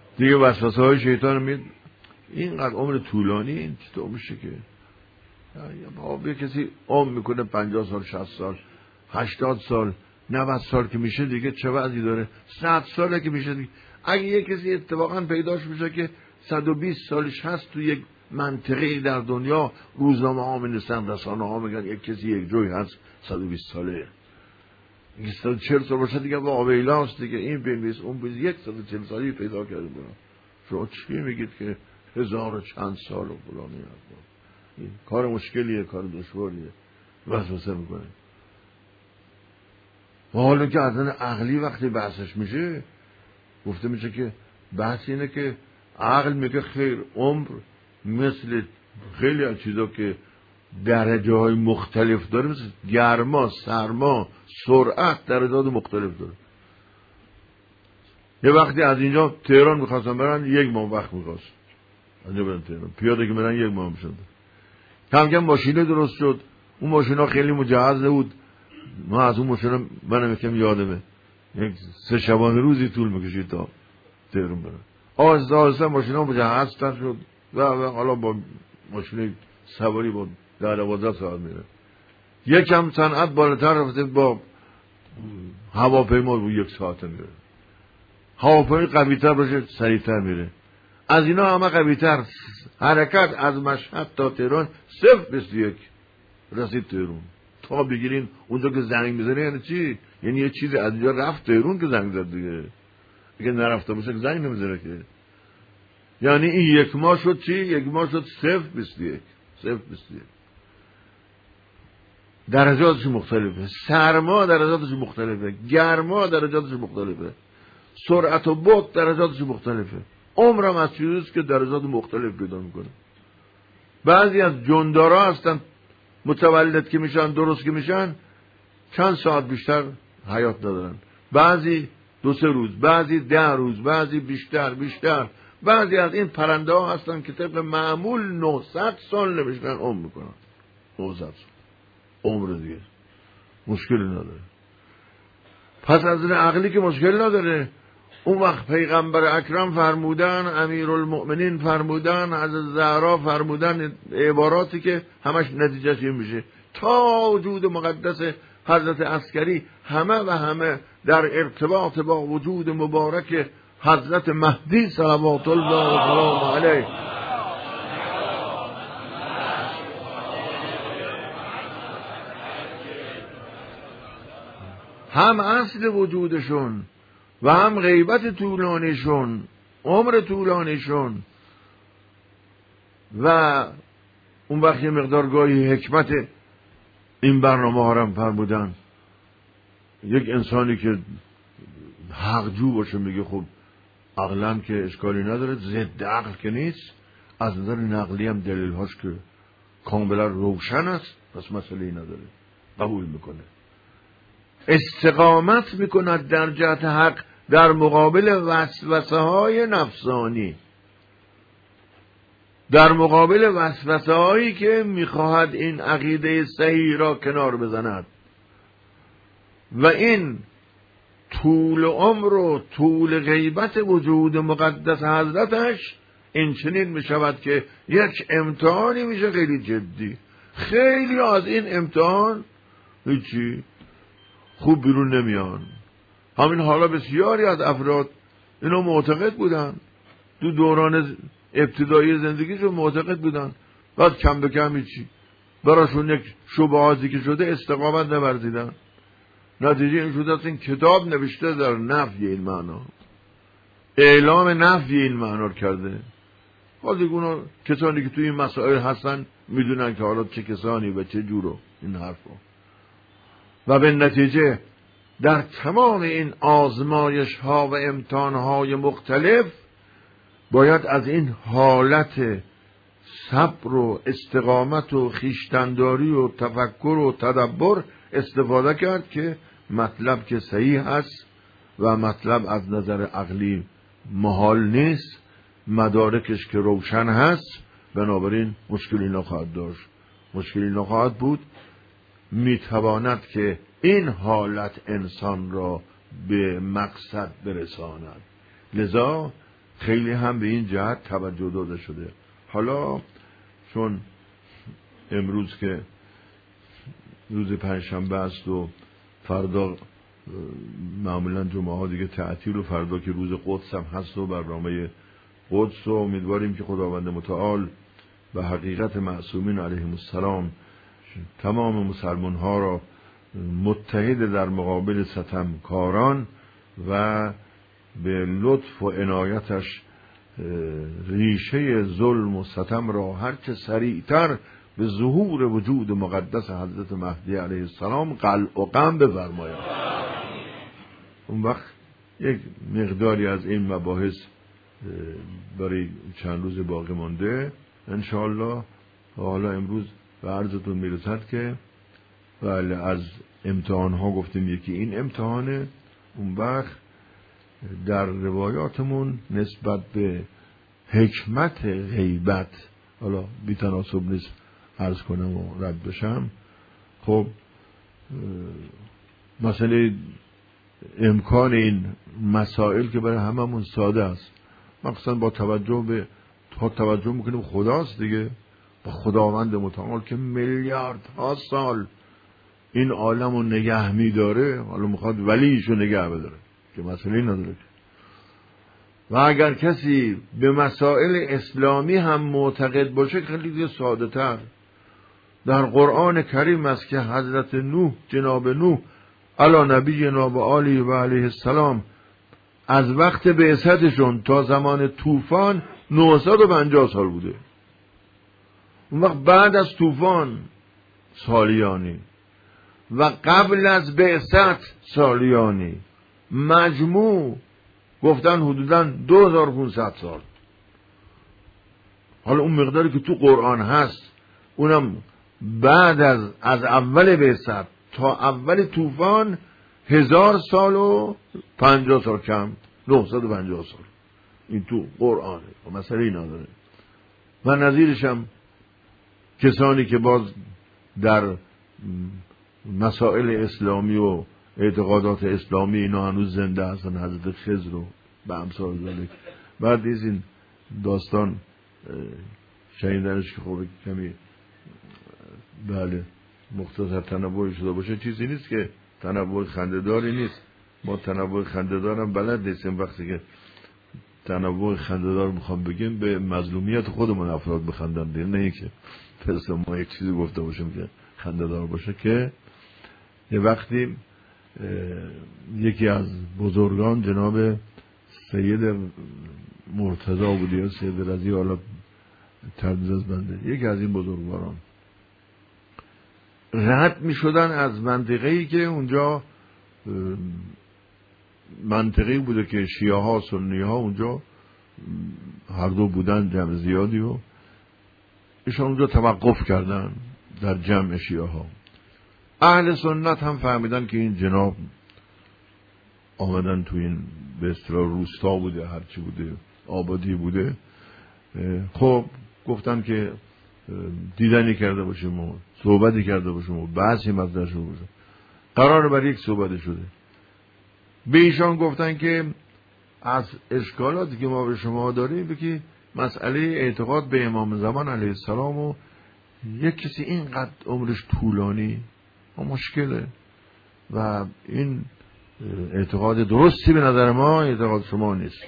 دیگه وسوسه های شیطان میاد. اینقدر عمر طولانی این چطور میشه که با یه کسی عمر میکنه پنجاه سال، شصت سال، هشتاد سال، نود سال که میشه دیگه چه وضعی داره؟ صد ساله که میشه دیگه. اگه یه کسی اتفاقا پیداش میشه که صد و بیست سالش هست تو یک منطقه در دنیا، روزنامه ها می‌نویسن، رسانه ها میگن یک کسی یک جوی هست صد و بیست ساله، یک صد و چهل سال باشه دیگه با آویلاست دیگه، این بنویس اون بنویس، یک صد و چهل سالی پیدا کرده برام. شما چی میگید که هزار و چند سال و فلانی هست؟ این کار مشکلیه، کار دشواریه، وسوسه میکنه. و حالا که از نظر عقلی وقتی بحثش میشه گفته میشه که بحث اینه که عقل میگه خیر، عمر مثل خیلی از چیزا که درجه های مختلف داره، مثل گرما، سرما، سرعت درجات مختلف داره. یه وقتی از اینجا تهران میخواستم برن یک ماه وقت میخواست اینجا برن تهران، پیاده که برن یک ماه میشد. کم کم ماشینه درست شد، اون ماشینا خیلی مجهز نبود، ما از اون ماشینا منم یکم یادمه یک سه شبانه روزی طول میکشید تا تهران برن. آهسته آهسته ماشینا مجهز تر شد و حالا با ماشین سواری با ده دوازده ساعت میره. یکم صنعت بالاتر رفته، با هواپیما رو یک ساعت میره. هواپیما قوی‌تر باشه سریعتر میره. از اینا همه قوی‌تر. حرکت از مشهد تا تهران صفر بیست و یک رسید تهران. تا بگیرین اونجا که زنگ میزنه یعنی چی؟ یعنی یه چیزی از اینجا رفت تهران که زنگ زد دیگه. اگه نرفته باشه زنگ نمیزنه که. یعنی این یک ماه شد چی؟ یک ماه شد صفر بیست و یک. صفر بیست و یک. درجاتش مختلفه. سرما درجاتش مختلفه. گرما درجاتش مختلفه. سرعت و بعد درجاتش مختلفه. عمرم از چیزیست که درجات مختلف پیدا میکنه. بعضی از جندارا هستن متولد که میشن، درست که میشن، چند ساعت بیشتر حیات ندارن. بعضی دو سه روز، بعضی ده روز، بعضی بیشتر بیشتر. بعضی از این پرنده ها هستن که طبق معمول نهصد سال نمیشن عمر میکنن. نهصد سال عمر دیگه مشکلی نداره. پس از این عقلی که مشکل نداره، اون وقت پیغمبر اکرم فرمودن، امیرالمؤمنین فرمودن، از زهرا فرمودن، عباراتی که همش نتیجهش این میشه تا وجود مقدس حضرت عسکری همه و همه در ارتباط با وجود مبارک حضرت مهدی صلوات الله و سلام علیه هم اصل وجودشون و هم غیبت طولانیشون، عمر طولانیشون، و اون وقت یه مقدار گاهی حکمت این برنامه ها هم فرمودن. یک انسانی که حقجو باشه میگه خب عقلاً که اشکالی نداره، ضد عقل که نیست، از نظر نقلی هم دلیل هاش که کاملا روشن است، پس مسئله نداره، قبول میکنه. استقامت میکند در جهت حق در مقابل وسوسه های نفسانی، در مقابل وسوسه هایی که میخواهد این عقیده صحیح را کنار بزند. و این طول عمر و طول غیبت وجود مقدس حضرتش این چنین میشود که یک امتحانی میشه خیلی جدی. خیلی از این امتحان هیچی خوب بیرون نمیان. همین حالا بسیاری از افراد اینو معتقد بودن، تو دوران ابتدایی زندگیشون معتقد بودن، بعد کم به کم هیچی براشون یک شبهاتی که شده استقامت نورزیدن. نتیجه این شده است این کتاب نوشته در نفی این معنا، اعلام نفی این معنا کرده. حالا اونا کسانی که توی این مسائل هستن میدونن که حالا چه کسانی و چه جورو این حرفا. و به نتیجه در تمام این آزمایش ها و امتحان های مختلف باید از این حالت صبر و استقامت و خویشتنداری و تفکر و تدبر استفاده کرد که مطلب که صحیح هست و مطلب از نظر عقلی محال نیست، مدارکش که روشن هست، بنابراین مشکلی نخواهد داشت، مشکلی نخواهد بود. میتواند که این حالت انسان را به مقصد برساند. لذا خیلی هم به این جهت توجه داده شده. حالا چون امروز که روز پنجشنبه است و فردا معمولا جمعه ها دیگه تعطیل و فردا که روز قدس هم هست و برنامه قدس و امیدواریم که خداوند متعال به حقیقت معصومین علیهم السلام تمام مسلمان ها را متحد در مقابل ستمکاران و به لطف و عنایتش ریشه ظلم و ستم را هرچه سریعتر به ظهور وجود مقدس حضرت مهدی علیه السلام قلع و قم بفرماید. اون وقت یک مقداری از این مباحث برای چند روز باقی مانده انشاءالله. حالا امروز به عرضتون میرسد که بله از امتحان ها گفتیم یکی این امتحانه. اون وقت در روایاتمون نسبت به حکمت غیبت، حالا بی تناسب نیست عرض کنم و رد بشم، خب مثلا امکان این مسائل که برای هممون ساده است، مخصوصا با توجه به تا توجه میکنیم خداست دیگه، با خداوند متعال که میلیاردها سال این عالم رو نگه میداره، حالا میخواد ولیشو نگه بداره که مسئله نداره. و اگر کسی به مسائل اسلامی هم معتقد باشه خیلی دیگه ساده تر. در قرآن کریم است که حضرت نوح، جناب نوح علی نبینا و آله و علیه السلام، از وقت بعثتشون تا زمان طوفان نهصد و پنجاه سال بوده. اون وقت بعد از طوفان سالیانی و قبل از بعثت سالیانی، مجموع گفتن حدوداً دو هزار و پانصد سال. حالا اون مقداری که تو قرآن هست اونم بعد از از اول بعثت تا اول طوفان هزار سال و پنجاه سال کم، نهصد و پنجاه سال. این تو قرآنه و مسئله نداره. و نظیرش هم کسانی که باز در مسائل اسلامی و اعتقادات اسلامی اینا هنوز زنده هستن، حضرت خضر رو به امثال ذلک. بعد از این داستان شنیدنش که خب کمی بله مختصر تنوعی شده باشه، چیزی نیست که تنوع خنده‌داری نیست. ما تنوع خنده‌دار هم بلد نیستیم. وقتی که تنوع خنده‌دار میخوام بگیم به مظلومیت خودمون افراد بخندن دیگه، نه اینکه پس ما یک چیزی گفته باشیم که خنده‌دار باشه. که یه وقتی یکی از بزرگان جناب سید مرتضی بود یا سید رضی، حالا تردید از بنده، یکی از این بزرگواران رد می شدن از منطقه‌ای که اونجا منطقه‌ای بوده که شیعه ها سنی ها اونجا هر دو بودن، جمع زیادی، و ایشان اونجا توقف کردن در جمع شیعه ها. اهل سنت هم فهمیدن که این جناب آمدن تو این به اصطلاح روستا بوده، هرچی بوده، آبادی بوده، خب گفتن که دیدنی کرده باشیم و صحبتی کرده باشیم و بحثی مطرح شده باشه. قرار بر یک صحبت شده. به ایشان گفتن که از اشکالاتی که ما به شما داریم که مسئله اعتقاد به امام زمان علیه السلام و یک کسی اینقدر عمرش طولانی و مشکله و این اعتقاد درستی به نظر ما اعتقاد شما نیست.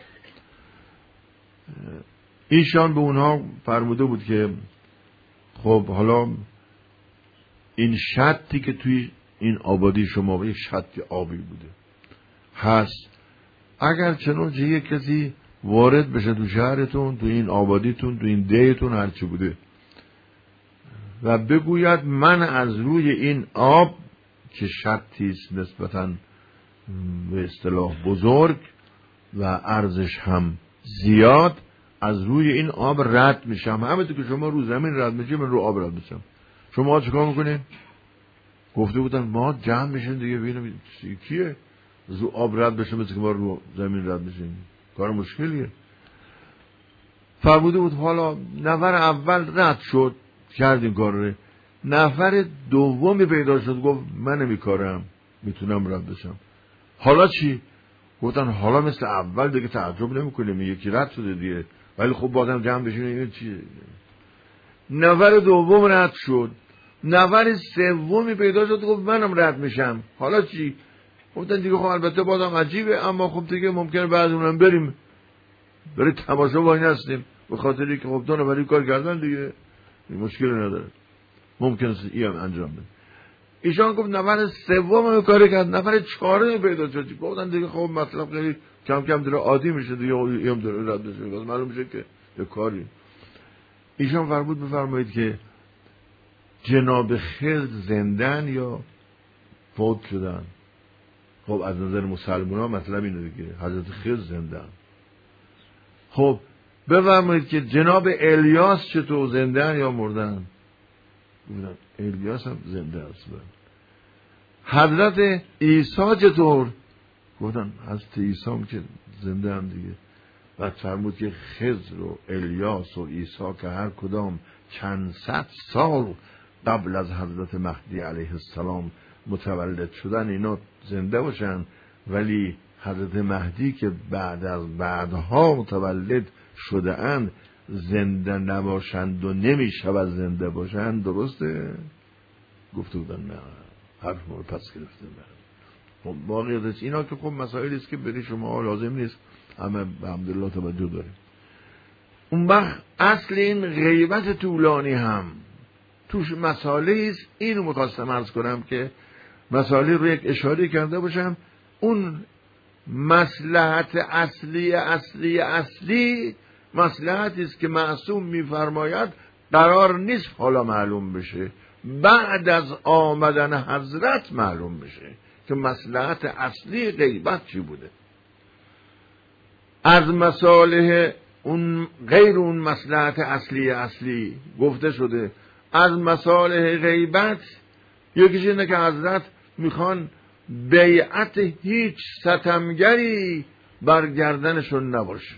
ایشان به اونها فرموده بود که خب حالا این شطی که توی این آبادی شما یک شط آبی بوده هست، اگر چنانچه یک کسی وارد بشه تو شهرتون، تو این آبادیتون، تو این دیتون، هرچی بوده، و بگوید من از روی این آب که شطیست نسبتاً به اصطلاح بزرگ و ارزش هم زیاد، از روی این آب رد میشم، همونطور که شما رو زمین رد میشید من رو آب رد میشم. شما چیکار میکنین؟ گفته بودن ما جمع میشیم دیگه ببینیم کیه رو آب رد بشه مثل که ما رو زمین رد میشیم، کار مشکلیه. فرموده بود حالا نفر اول رد شد، کردیم کار رو. نفر دومی پیدا شد، گفت من نمیکارم، میتونم رد بشم. حالا چی؟ گفتن حالا مثل اول دیگه تعجب نمیکنیم، یکی رد شده دیگه، ولی خب بازم جمع بشین این چیه. نفر دوم رد شد، نفر سومی پیدا شد گفت منم رد میشم، حالا چی؟ گفتن دیگه خب البته بازم عجیبه، اما خب دیگه ممکنه بعد اونم بریم برای تماشا وای نستیم، به خاطری که خب دو نفری کار کردن دیگه مشکلی نداره، ممکنه این هم انجام بده. ایشان گفت نفر سوم هم کار کرد، نفر چهارم پیدا شد. گفتن دیگه خب مطلب خیلی کم کم داره عادی میشه دیگه، هم داره رد میشه، معلوم میشه که یه کاری. ایشان فرمود بفرمایید که جناب خضر زندن یا فوت شدن. خب از نظر مسلمان ها مطلب اینه دیگه، حضرت خضر زندن. خب بفرمایید که جناب الیاس چطور، زندن یا مردن؟ گفتن الیاس هم زنده است. حضرت عیسی چطور؟ گفتن حضرت عیسی هم که زنده هم دیگه. بعد فرمود که خضر و الیاس و عیسی که هر کدام چند صد سال قبل از حضرت مهدی علیه السلام متولد شدن، اینا زنده باشن، ولی حضرت مهدی که بعد از بعدها متولد شده اند زنده نباشند و نمیشود زنده باشند، درسته؟ گفته بودن نه، حرف ما رو پس گرفته. خب واقعیتش اینا که خب مسائلی است که برای شما لازم نیست، همه الحمدلله توجه داریم. اون وقت اصل این غیبت طولانی هم توش مسائلی است. اینو می‌خواستم عرض کنم که مسائلی رو یک اشاره کرده باشم. اون مصلحت اصلی اصلی اصلی مصلحتی است که معصوم می‌فرماید قرار نیست حالا معلوم بشه، بعد از آمدن حضرت معلوم بشه که مصلحت اصلی غیبت چی بوده. از مصالح اون غیر اون مصلحت اصلی اصلی گفته شده. از مصالح غیبت یکیش اینه که حضرت میخوان بیعت هیچ ستمگری بر گردنشون نباشه،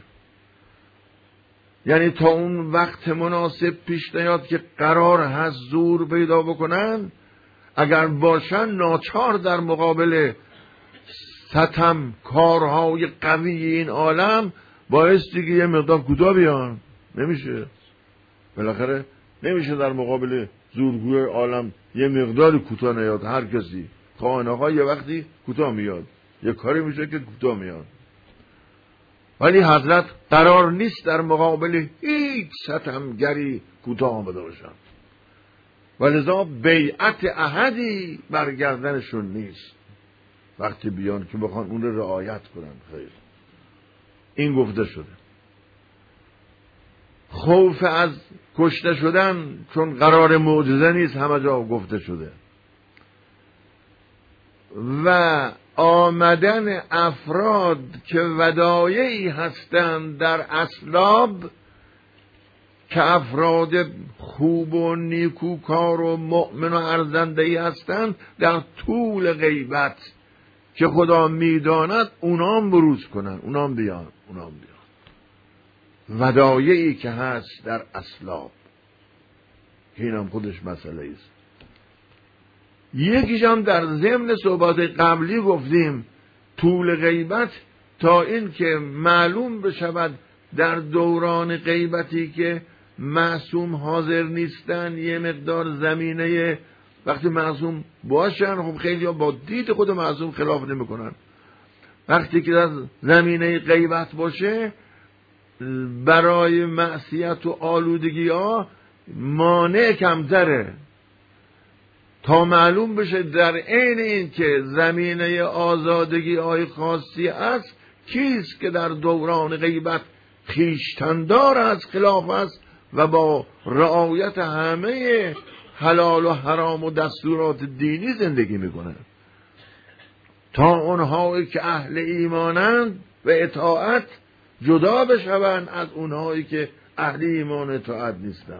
یعنی تا اون وقت مناسب پیش نیاد که قرار هست زور پیدا بکنن، اگر باشن ناچار در مقابل ستم کارهای قوی این عالم بایستی که یه مقدار کوتاه بیان. نمیشه، بالاخره نمیشه در مقابل زورگوی عالم یه مقدار کوتاه نیاد. هر کسی خانه‌ها یه وقتی کوتاه میاد، یه کاری میشه که کوتاه میاد، ولی حضرت قرار نیست در مقابل هیچ ستمگری کوتاه آمده باشن، ولذا بیعت احدی برگردنشون نیست وقتی بیان که بخوان اون رو رعایت کنن. خیر، این گفته شده. خوف از کشته شدن چون قرار معجزه نیست، همه جا گفته شده. و آمدن افراد که ودایعی هستند در اسلاب، که افراد خوب و نیکوکار و مؤمن و ارزنده‌ای هستند، در طول غیبت که خدا میداند اونام بروز کنن، اونام بیان، اونام بیان. ودایعی که هست در اسلاب، که اینم خودش مسئله است. یکیش هم در ضمن صحبات قبلی گفتیم، طول غیبت تا این که معلوم بشود در دوران غیبتی که معصوم حاضر نیستن، یه مقدار زمینه وقتی معصوم باشن، خب خیلی ها با دید خود معصوم خلاف نمی کنن. وقتی که در زمینه غیبت باشه، برای معصیت و آلودگی ها مانع کمتره، تا معلوم بشه در عین این که زمینه آزادگی های خاصی است، کیست که در دوران غیبت خویشتندار از خلاف است و با رعایت همه حلال و حرام و دستورات دینی زندگی میکنه، تا اونهایی که اهل ایمانند و اطاعت جدا بشوند از اونهایی که اهل ایمان و اطاعت نیستند.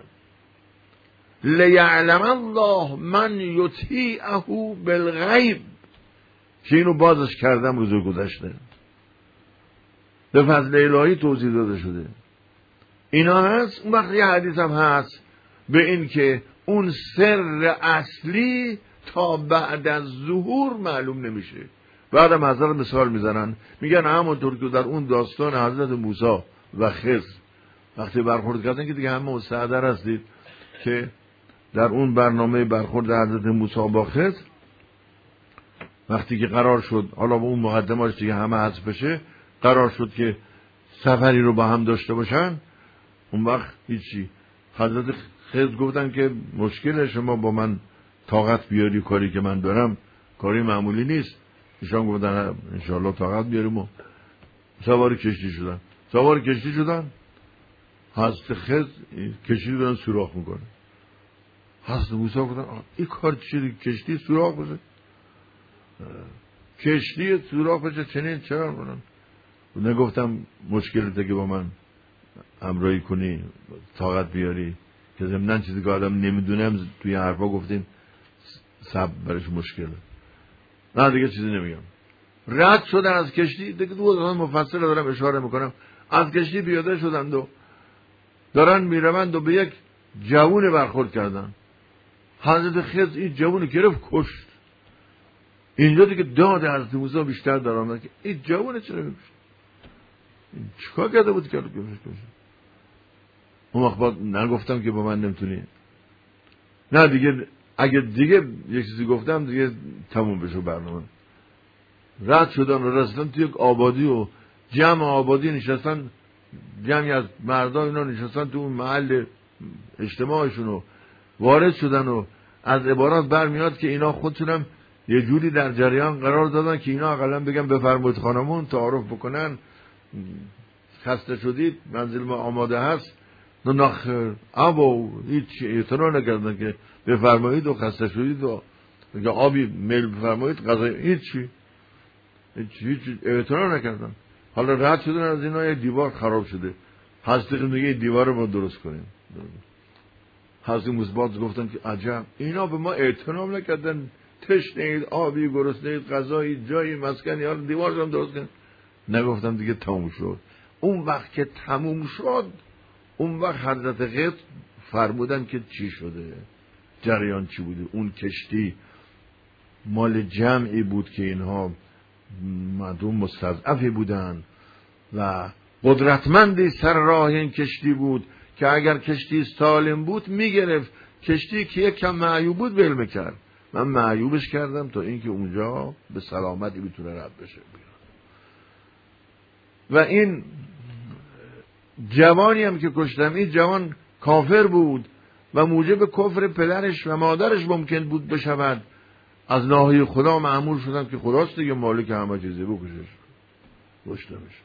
لیعلم الله من یطیعه بالغیب، که اینو بازش کردم روز گذشته، به فضل الهی توضیح داده شده. اینا هست. اون وقت یه حدیث هم هست به این که اون سر اصلی تا بعد از ظهور معلوم نمیشه، بعدم حضرت مثال میزنن، میگن همونطور که در اون داستان حضرت موسی و خضر وقتی برخورد کردن که دیگه همه مستحضر هستید که در اون برنامه برخورد حضرت موسی با خضر وقتی که قرار شد، حالا با اون مقدماش دیگه همه حذف بشه، قرار شد که سفری رو با هم داشته باشن، اون وقت هیچی. حضرت خضر گفتن که مشکل شما با من طاقت بیاری، کاری که من دارم کاری معمولی نیست. ایشان گفتن انشاءالله طاقت بیاریم و سوار کشتی شدن. سوار کشتی شدن، حضرت خضر کشتی دارن سوراخ میکنه. حضرت موسی گفتن این کار چیه؟ کشتی سوراخ بشه؟ کشتی سوراخ بشه چنین چرا کنن؟ نگفتم مشکلته که با من همراهی کنی، طاقت بیاری، که ضمناً چیزی که آدم نمیدونم توی حرفا گفتیم سب برش مشکله. نه دیگه چیزی نمیگم. رد شدن از کشتی، دیگه دو تا مفصل دارم اشاره میکنم. از کشتی پیاده شدند و دارن میروند و به یک جوون برخورد کردن. حضرت خضر این جوون گرفت کشت. اینجا دیگه داد حضرت موسی بیشتر در آمد که این جوون چرا میکشت؟ این چیکار کرده بود که کشت؟ اون وقت بعد نگفتم که با من نمیتونی. نه دیگه اگه دیگه یک چیزی گفتم دیگه تموم بشه برنامه. رد شدن و رسیدن توی یک آبادی و جمع آبادی نشستن، جمعی از مردان اینا نشستن تو اون محل اجتماعشون و وارد شدن و از عبارات برمیاد که اینا خودشونم یه جوری در جریان قرار دادن که اینا اقلا بگن بفرمایید خانمون تعارف بکنن، خسته شدید منزل ما آماده هست. نه نخیر ابا هیچ اعتنا نکردن که بفرمایید و خسته شدید و یا آبی میل بفرمایید غذای هیچی هیچ اعتنا نکردن. حالا رد شدن از اینا یه دیوار خراب شده، هستی که دیگه دیوار رو ما درست کنیم. حضرت موسی گفتن که عجب اینا به ما اعتنا نکردن، تشنید آبی گرسنید غذایی جایی مسکنی، حالا دیوار رو درست کنیم. نگفتم دیگه تموم شد. اون وقت که تموم شد اون وقت حضرت خضر فرمودن که چی شده، جریان چی بوده. اون کشتی مال جمعی بود که اینها مردم مستضعفی بودن و قدرتمندی سر راه این کشتی بود که اگر کشتی سالم بود میگرفت، کشتی که یک کم معیوب بود ول میکرد. من معیوبش کردم تا اینکه اونجا به سلامتی بتونه رد بشه. و این جوانی هم که کشتم، این جوان کافر بود و موجب کفر پدرش و مادرش ممکن بود بشود. از ناحیه خدا مأمور شدم که خداست دیگه مالک همه چیزی، بکشش کشتمش.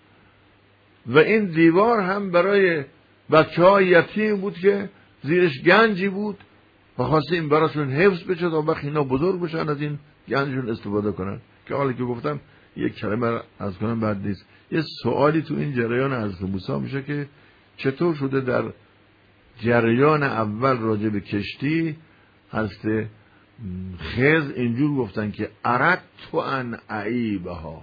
و این دیوار هم برای بچه های یتیم بود که زیرش گنجی بود و خواسته این براشون حفظ بشه تا وقتی اینا بزرگ بشن از این گنجشون استفاده کنن. که حالا که گفتم یک کلمه از کنم بد نیست. یه سوالی تو این جریان حضرت موسی میشه که چطور شده در جریان اول راجع به کشتی حضرت خضر اینجور گفتن که اردت ان اعیبها،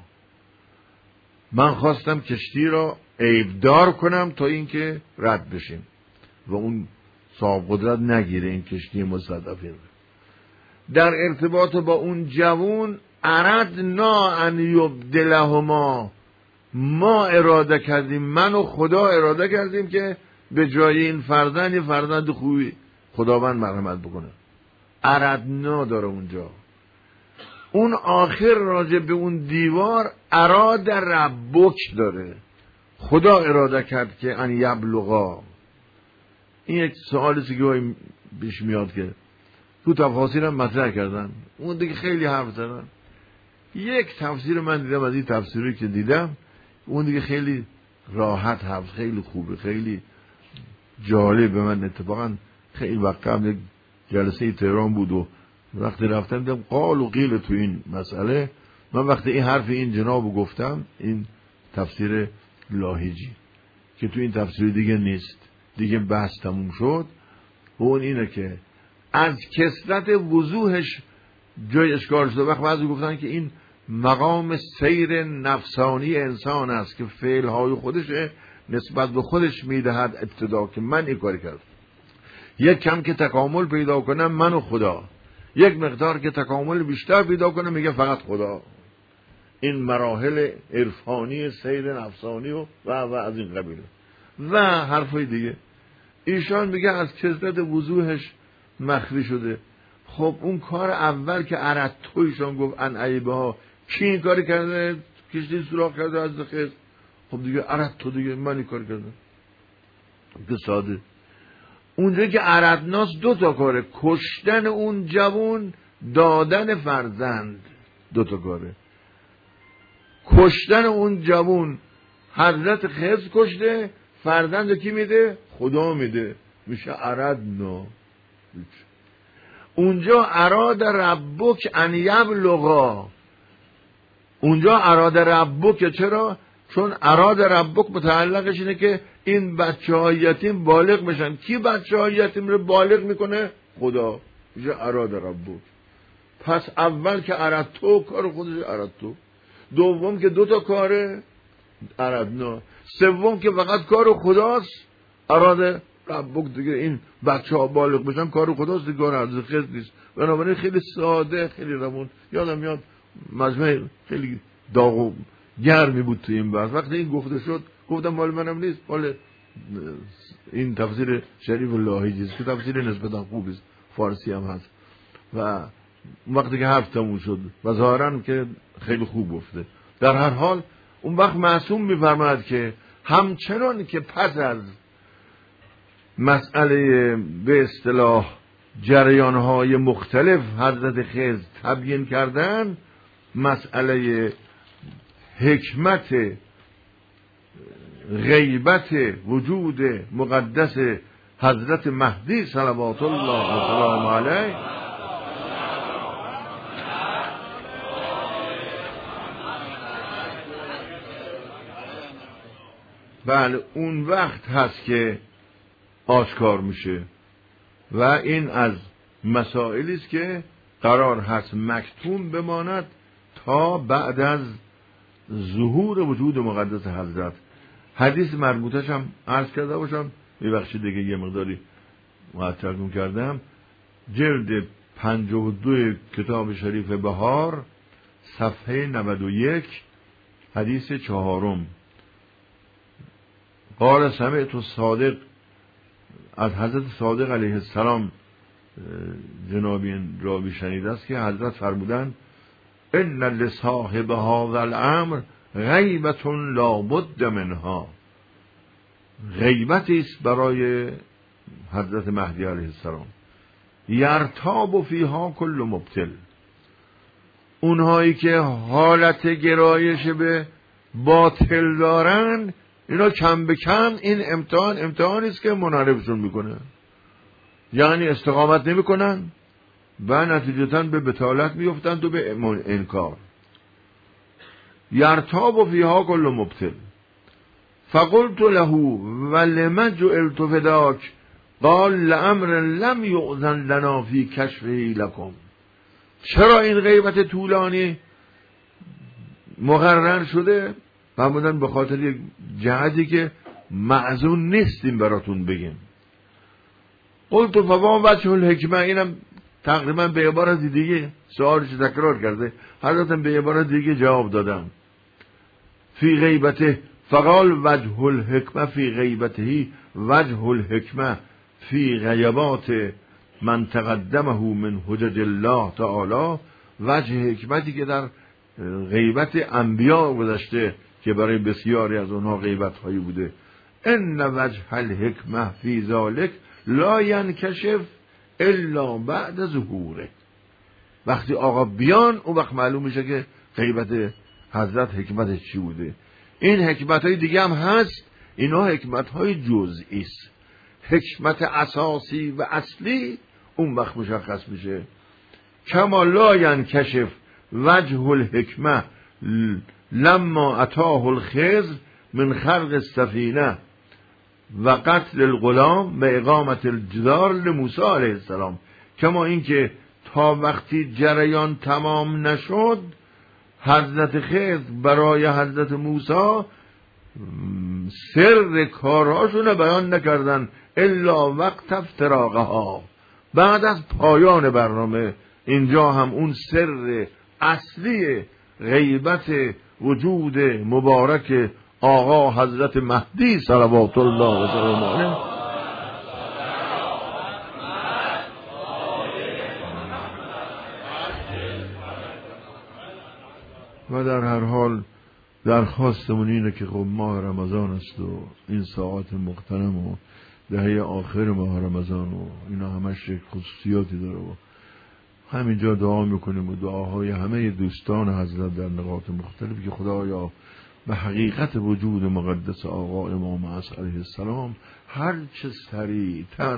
من خواستم کشتی را عیبدار کنم تا اینکه رد بشیم و اون صاحب قدرت نگیره این کشتی مستضعفین. در ارتباط با اون جوون اردنا ان یبدلهما، ما اراده کردیم، من و خدا اراده کردیم که به جای این فرزند یه فرزند خوبی خداوند مرحمت بکنه. اردنا داره اونجا. اون آخر راجع به اون دیوار اراده ربک داره، خدا اراده کرد که ان یبلغا. این یک سوالی که بیش میاد که تو تفاسیر هم مطرح کردن، اون دیگه خیلی حرف زدن. یک تفسیر من دیدم از این تفسیری که دیدم، اون دیگه خیلی راحت حرف، خیلی خوبه، خیلی جالب. به من اتفاقا خیلی وقت هم یک جلسه تهران بود و وقتی رفتم دیدم قال و قیل تو این مسئله. من وقتی این حرف این جنابو گفتم، این تفسیر لاهیجی که تو این تفسیر دیگه نیست، دیگه بحث تموم شد، و اون اینه که از کثرت وضوحش جای اشکال شده. وقت بعضی گفتن که این مقام سیر نفسانی انسان است که فعلهای خودش نسبت به خودش میدهد ابتدا که من این کاری کردم. یک کم که تکامل پیدا کنم من و خدا، یک مقدار که تکامل بیشتر پیدا کنم میگه فقط خدا. این مراحل عرفانی سیر نفسانی و و و از این قبیله و حرفای دیگه. ایشان میگه از کثرت وضوحش مخفی شده. خب اون کار اول که عرضتو ایشان گفت ان عیبه ها، کی این کاری کرده؟ کشتی سوراخ کرده از خیز. خب دیگه عرضتو دیگه من این کار کردم که ساده. اونجا که عرضناس دو تا کاره، کشتن اون جوون، دادن فرزند، دو تا کاره. کشتن اون جوون حضرت خضر کشته، فرزند کی میده؟ خدا میده، میشه عرضنا. اونجا اراد ربک ان یبلغا، اونجا اراد ربک. چرا؟ چون اراد ربک متعلقش اینه که این بچه های یتیم بالغ بشن. کی بچه های یتیم رو بالغ میکنه؟ خدا. میشه اراد ربک. پس اول که اردتو، کار خودش اردتو. دوم که دوتا کاره، اردنا. سوم که فقط کار خداست، اراد ربک. دیگه این بچه ها بالغ بشن کار خداست دیگه، کار عرض خیز نیست. بنابراین خیلی ساده، خیلی روون. یادم میاد مجمع خیلی داغ و گرمی بود تو این بحث. وقتی این گفته شد گفتم مال منم نیست، مال این تفسیر شریف لاهیجی است که تفسیر نسبتا خوبی است، فارسی هم هست. و وقتی که حرف تموم شد و ظاهرا که خیلی خوب گفته. در هر حال اون وقت معصوم میفرماید که همچنان که پس از مسئله به اصطلاح جریانهای مختلف حضرت خضر تبیین کردن، مسئله حکمت غیبت وجود مقدس حضرت مهدی صلوات الله و سلام علیه بله اون وقت هست که آشکار میشه و این از مسائلی است که قرار هست مکتوم بماند تا بعد از ظهور وجود مقدس حضرت. حدیث مربوطش هم عرض کرده باشم، ببخشید دیگه یه مقداری ترجمه کردم. جلد پنجاه و دو کتاب شریف بهار، صفحه نود و یک، حدیث چهارم. قال سمعت الصادق، از حضرت صادق علیه السلام جناب این راوی شنیده است که حضرت فرمودند ان لصاحب هذا الامر غیبت لا بد منها. غیبتی است برای حضرت مهدی علیه السلام. یرتاب فیها کل مبتل، اونهایی که حالت گرایش به باطل دارن، اینا کم به کم این امتحان امتحانی است که منحرفشون میکنه، یعنی استقامت نمیکنن و نتیجتاً به بطالت میفتند و به انکار. یرتاب فیها کل مبتل. فقلت له ولم جعلت فداک قال لامر لم یؤذن لنا فی کشفه لکم. چرا این غیبت طولانی مقرر شده؟ فرمودن به خاطر یک جهتی که معذون نیستیم براتون بگیم. قلت فما وجه الحکمه، اینم تقریبا به عبارت دیگه سوالش تکرار کرده، حضرتم به عبارت دیگه جواب دادم. فی غیبته فقال وجه الحکمه فی غیبته وجه الحکمه فی غیبات من تقدمه من حجج الله تعالی. وجه حکمتی که در غیبت انبیا گذشته که برای بسیاری از اونها غیبت هایی بوده. ان وجه الحکمه فی ذالک لا ینکشف الا بعد ظهوره. وقتی آقا بیان اون وقت معلوم میشه که غیبت حضرت حکمتش چی بوده. این حکمت های دیگه هم هست، اینا حکمت های جزئی است. حکمت اساسی و اصلی اون وقت مشخص میشه. کما لا ینکشف وجه الحکمه لما اتاه الخضر من خلق السفینه و قتل الغلام و اقامت الجدار لموسی علیه السلام. کما اینکه تا وقتی جریان تمام نشد حضرت خضر برای حضرت موسی سر کارهاشون بیان نکردن الا وقت افتراقها، بعد از پایان برنامه. اینجا هم اون سر اصلی غیبت وجود مبارک آقا حضرت مهدی صلوات الله و سلامه علیه و در هر حال درخواستمون اینه که خب ماه رمضان است و این ساعات مغتنم و دهه آخر ماه رمضان و اینا همش یک خصوصیاتی داره و همینجا دعا میکنیم و دعاهای همه دوستان حضرت در نقاط مختلف که خدایا به حقیقت وجود مقدس آقا امام عصر علیه السلام هر چه سریعتر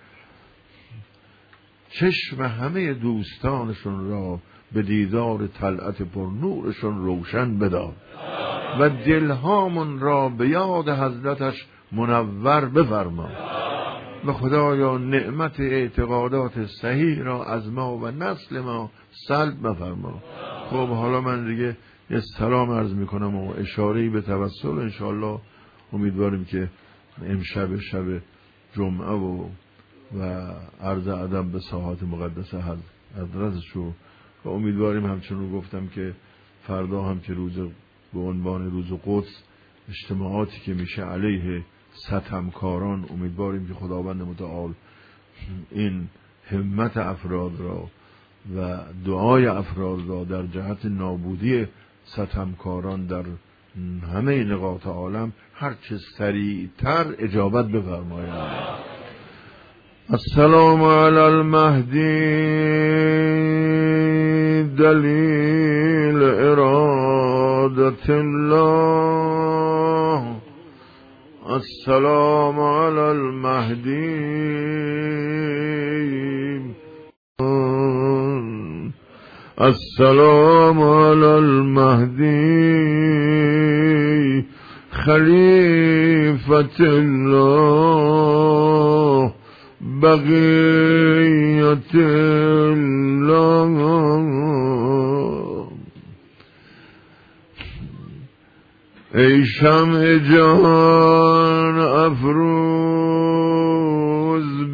چشم همه دوستانشون را به دیدار طلعت پر نورشون روشن بدار و دلهامون را به یاد حضرتش منور بفرما و خدایا نعمت اعتقادات صحیح را از ما و نسل ما سلب بفرما. خب حالا من دیگه یه سلام عرض میکنم و اشاره‌ای به توسل انشاءالله امیدواریم که امشب شب جمعه و و عرض ادب به ساحات مقدس حضرتش و امیدواریم همچنین گفتم که فردا هم که روز به عنوان روز قدس اجتماعاتی که میشه علیه ستمکاران امیدواریم که خداوند متعال این همت افراد را و دعای افراد را در جهت نابودی ستمکاران در همه نقاط عالم هرچه سریعتر اجابت بفرماید. السلام علی المهدی دلیل ارادت الله. السلام علی المهدی السلام علی المهدی خلیفة الله بقیت الله. ای شمع جان افروز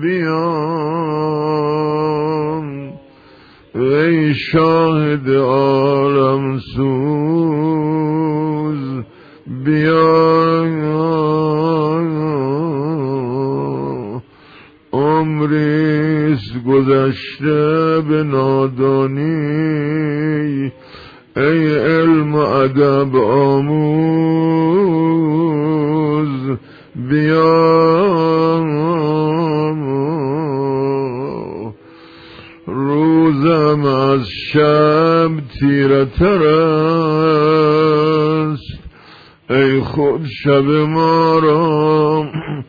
بیان ای شاهد عالم سوز بیان عمریست گذشته به نادانی ای علم و ادب آموز بیان روزم از شب تیره تر است ای خود شب ما را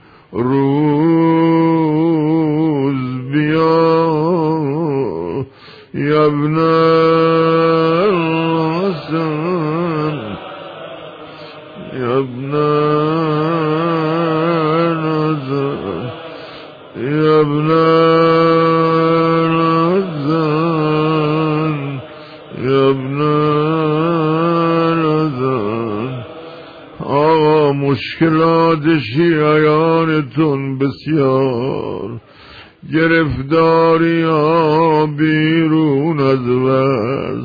روز بیا ابن الحسن ابن الحسن ابن الحسن ابن الحسن. آقا مشکلات شیعیانتون بسیار، گرفتاری ها بیرون از وز،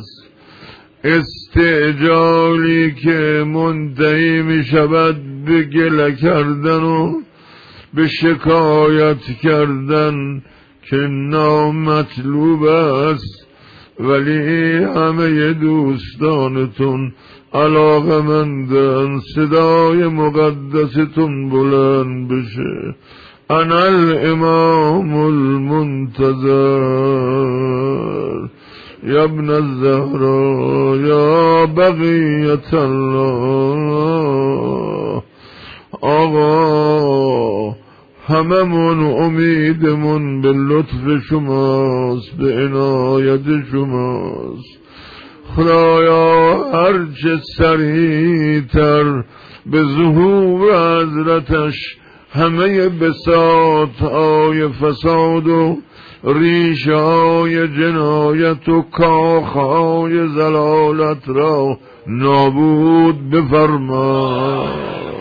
استعجالی که منتهی می شود به گله کردن و به شکایت کردن که نامطلوب است، ولی همه دوستانتون علاقمندن صدای مقدستون بلند بشه. انا الامام المنتظر یا ابن الزهرا یا بقیت الله. آقا هممون امیدمون به لطف شماست، به عنایت شماست. خدایا هرچه سریعتر به ظهور حضرتش همه بساط های فساد و ریشه های جنایت و کاخ های ضلالت را نابود بفرما.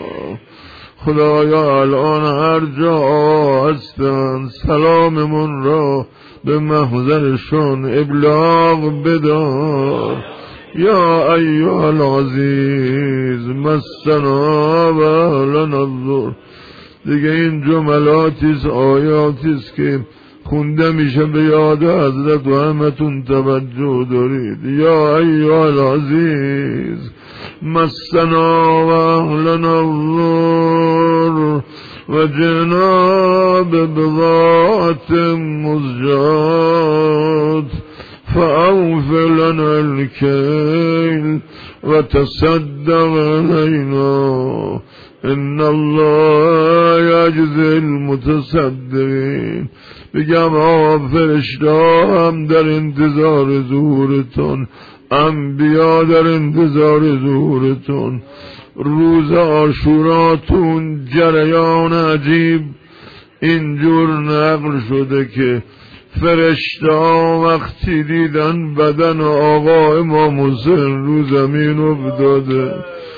خدایا الان هر جا هستند سلاممون را به محضرشون ابلاغ بدار. یا ایها العزیز مسنا و اهلنا الضر. دیگه این جملاتیست، آیاتیست که خونده میشه به یاد حضرت و همتون توجه دارید. یا ایها العزیز مسنا و اهلنا الضر و جناب بضاعت مزجات فأوف لنا الكيل وتصدق علينا ان الله یجزی المتصدقین. بگم آقا فرشته هم در انتظار ظهورتون، انبیا در انتظار ظهورتون. روز عاشوراتون جریان عجیب اینجور نقل شده که فرشته وقتی دیدن بدن آقا امام حسین رو زمین افتاده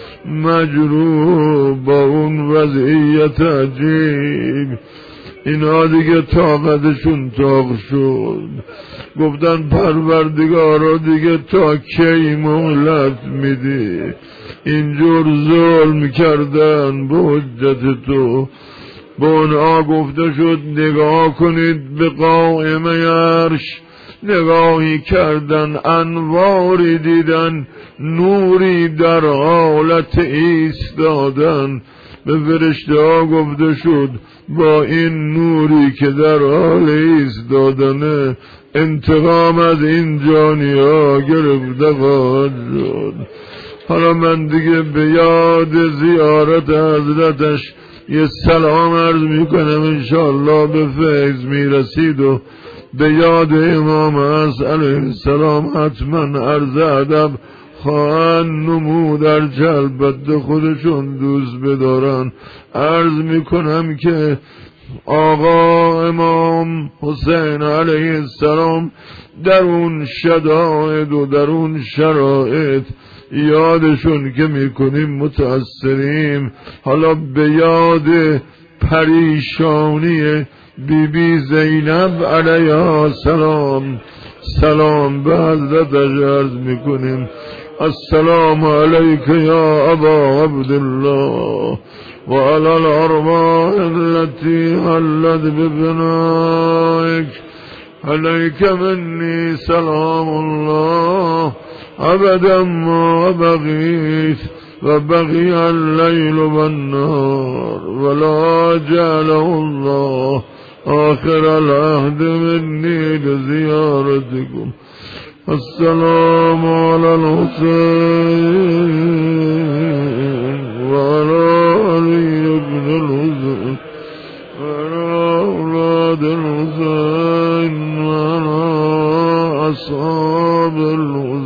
مجروح با اون وضعیت عجیب، اینا دیگه طاقتشون طاق شد. گفتن پروردگارا دیگه تا کی مهلت میدی؟ اینجور ظلم کردن به حجت تو. به اونها گفته شد نگاه کنید به قائم عرش. نگاهی کردن انواری دیدن، نوری در حالت ایستادن. به فرشته ها گفته شد با این نوری که در حال ایستادنه انتقام از این جانی ها گرفته خواهد شد. حالا من دیگه به یاد زیارت حضرتش یه سلام عرض میکنم، انشاءالله به فیض میرسید و به یاد امام حسن علیه السلام حتما عرض ادب خواهن نمود در جلبت خودشون دوست بدارن. عرض میکنم که آقا امام حسین علیه السلام در اون شدائد و در اون شرائط یادشون که میکنیم متأثریم. حالا به یاد پریشانی بی بی زینب علیها السلام سلام به حضرتش عرض میکنیم. السلام علیک یا ابا عبدالله و علی الارواح التي حلت ببنائک علیک منی سلام الله ابدا ما بقیت و بقی اللیل و النهار ولا جعله الله آخر العهد منی لزیارتکم. السلام علی الحسین و علی علی ابن الحسین و علی اولاد الحسین و علی اصحاب الحسین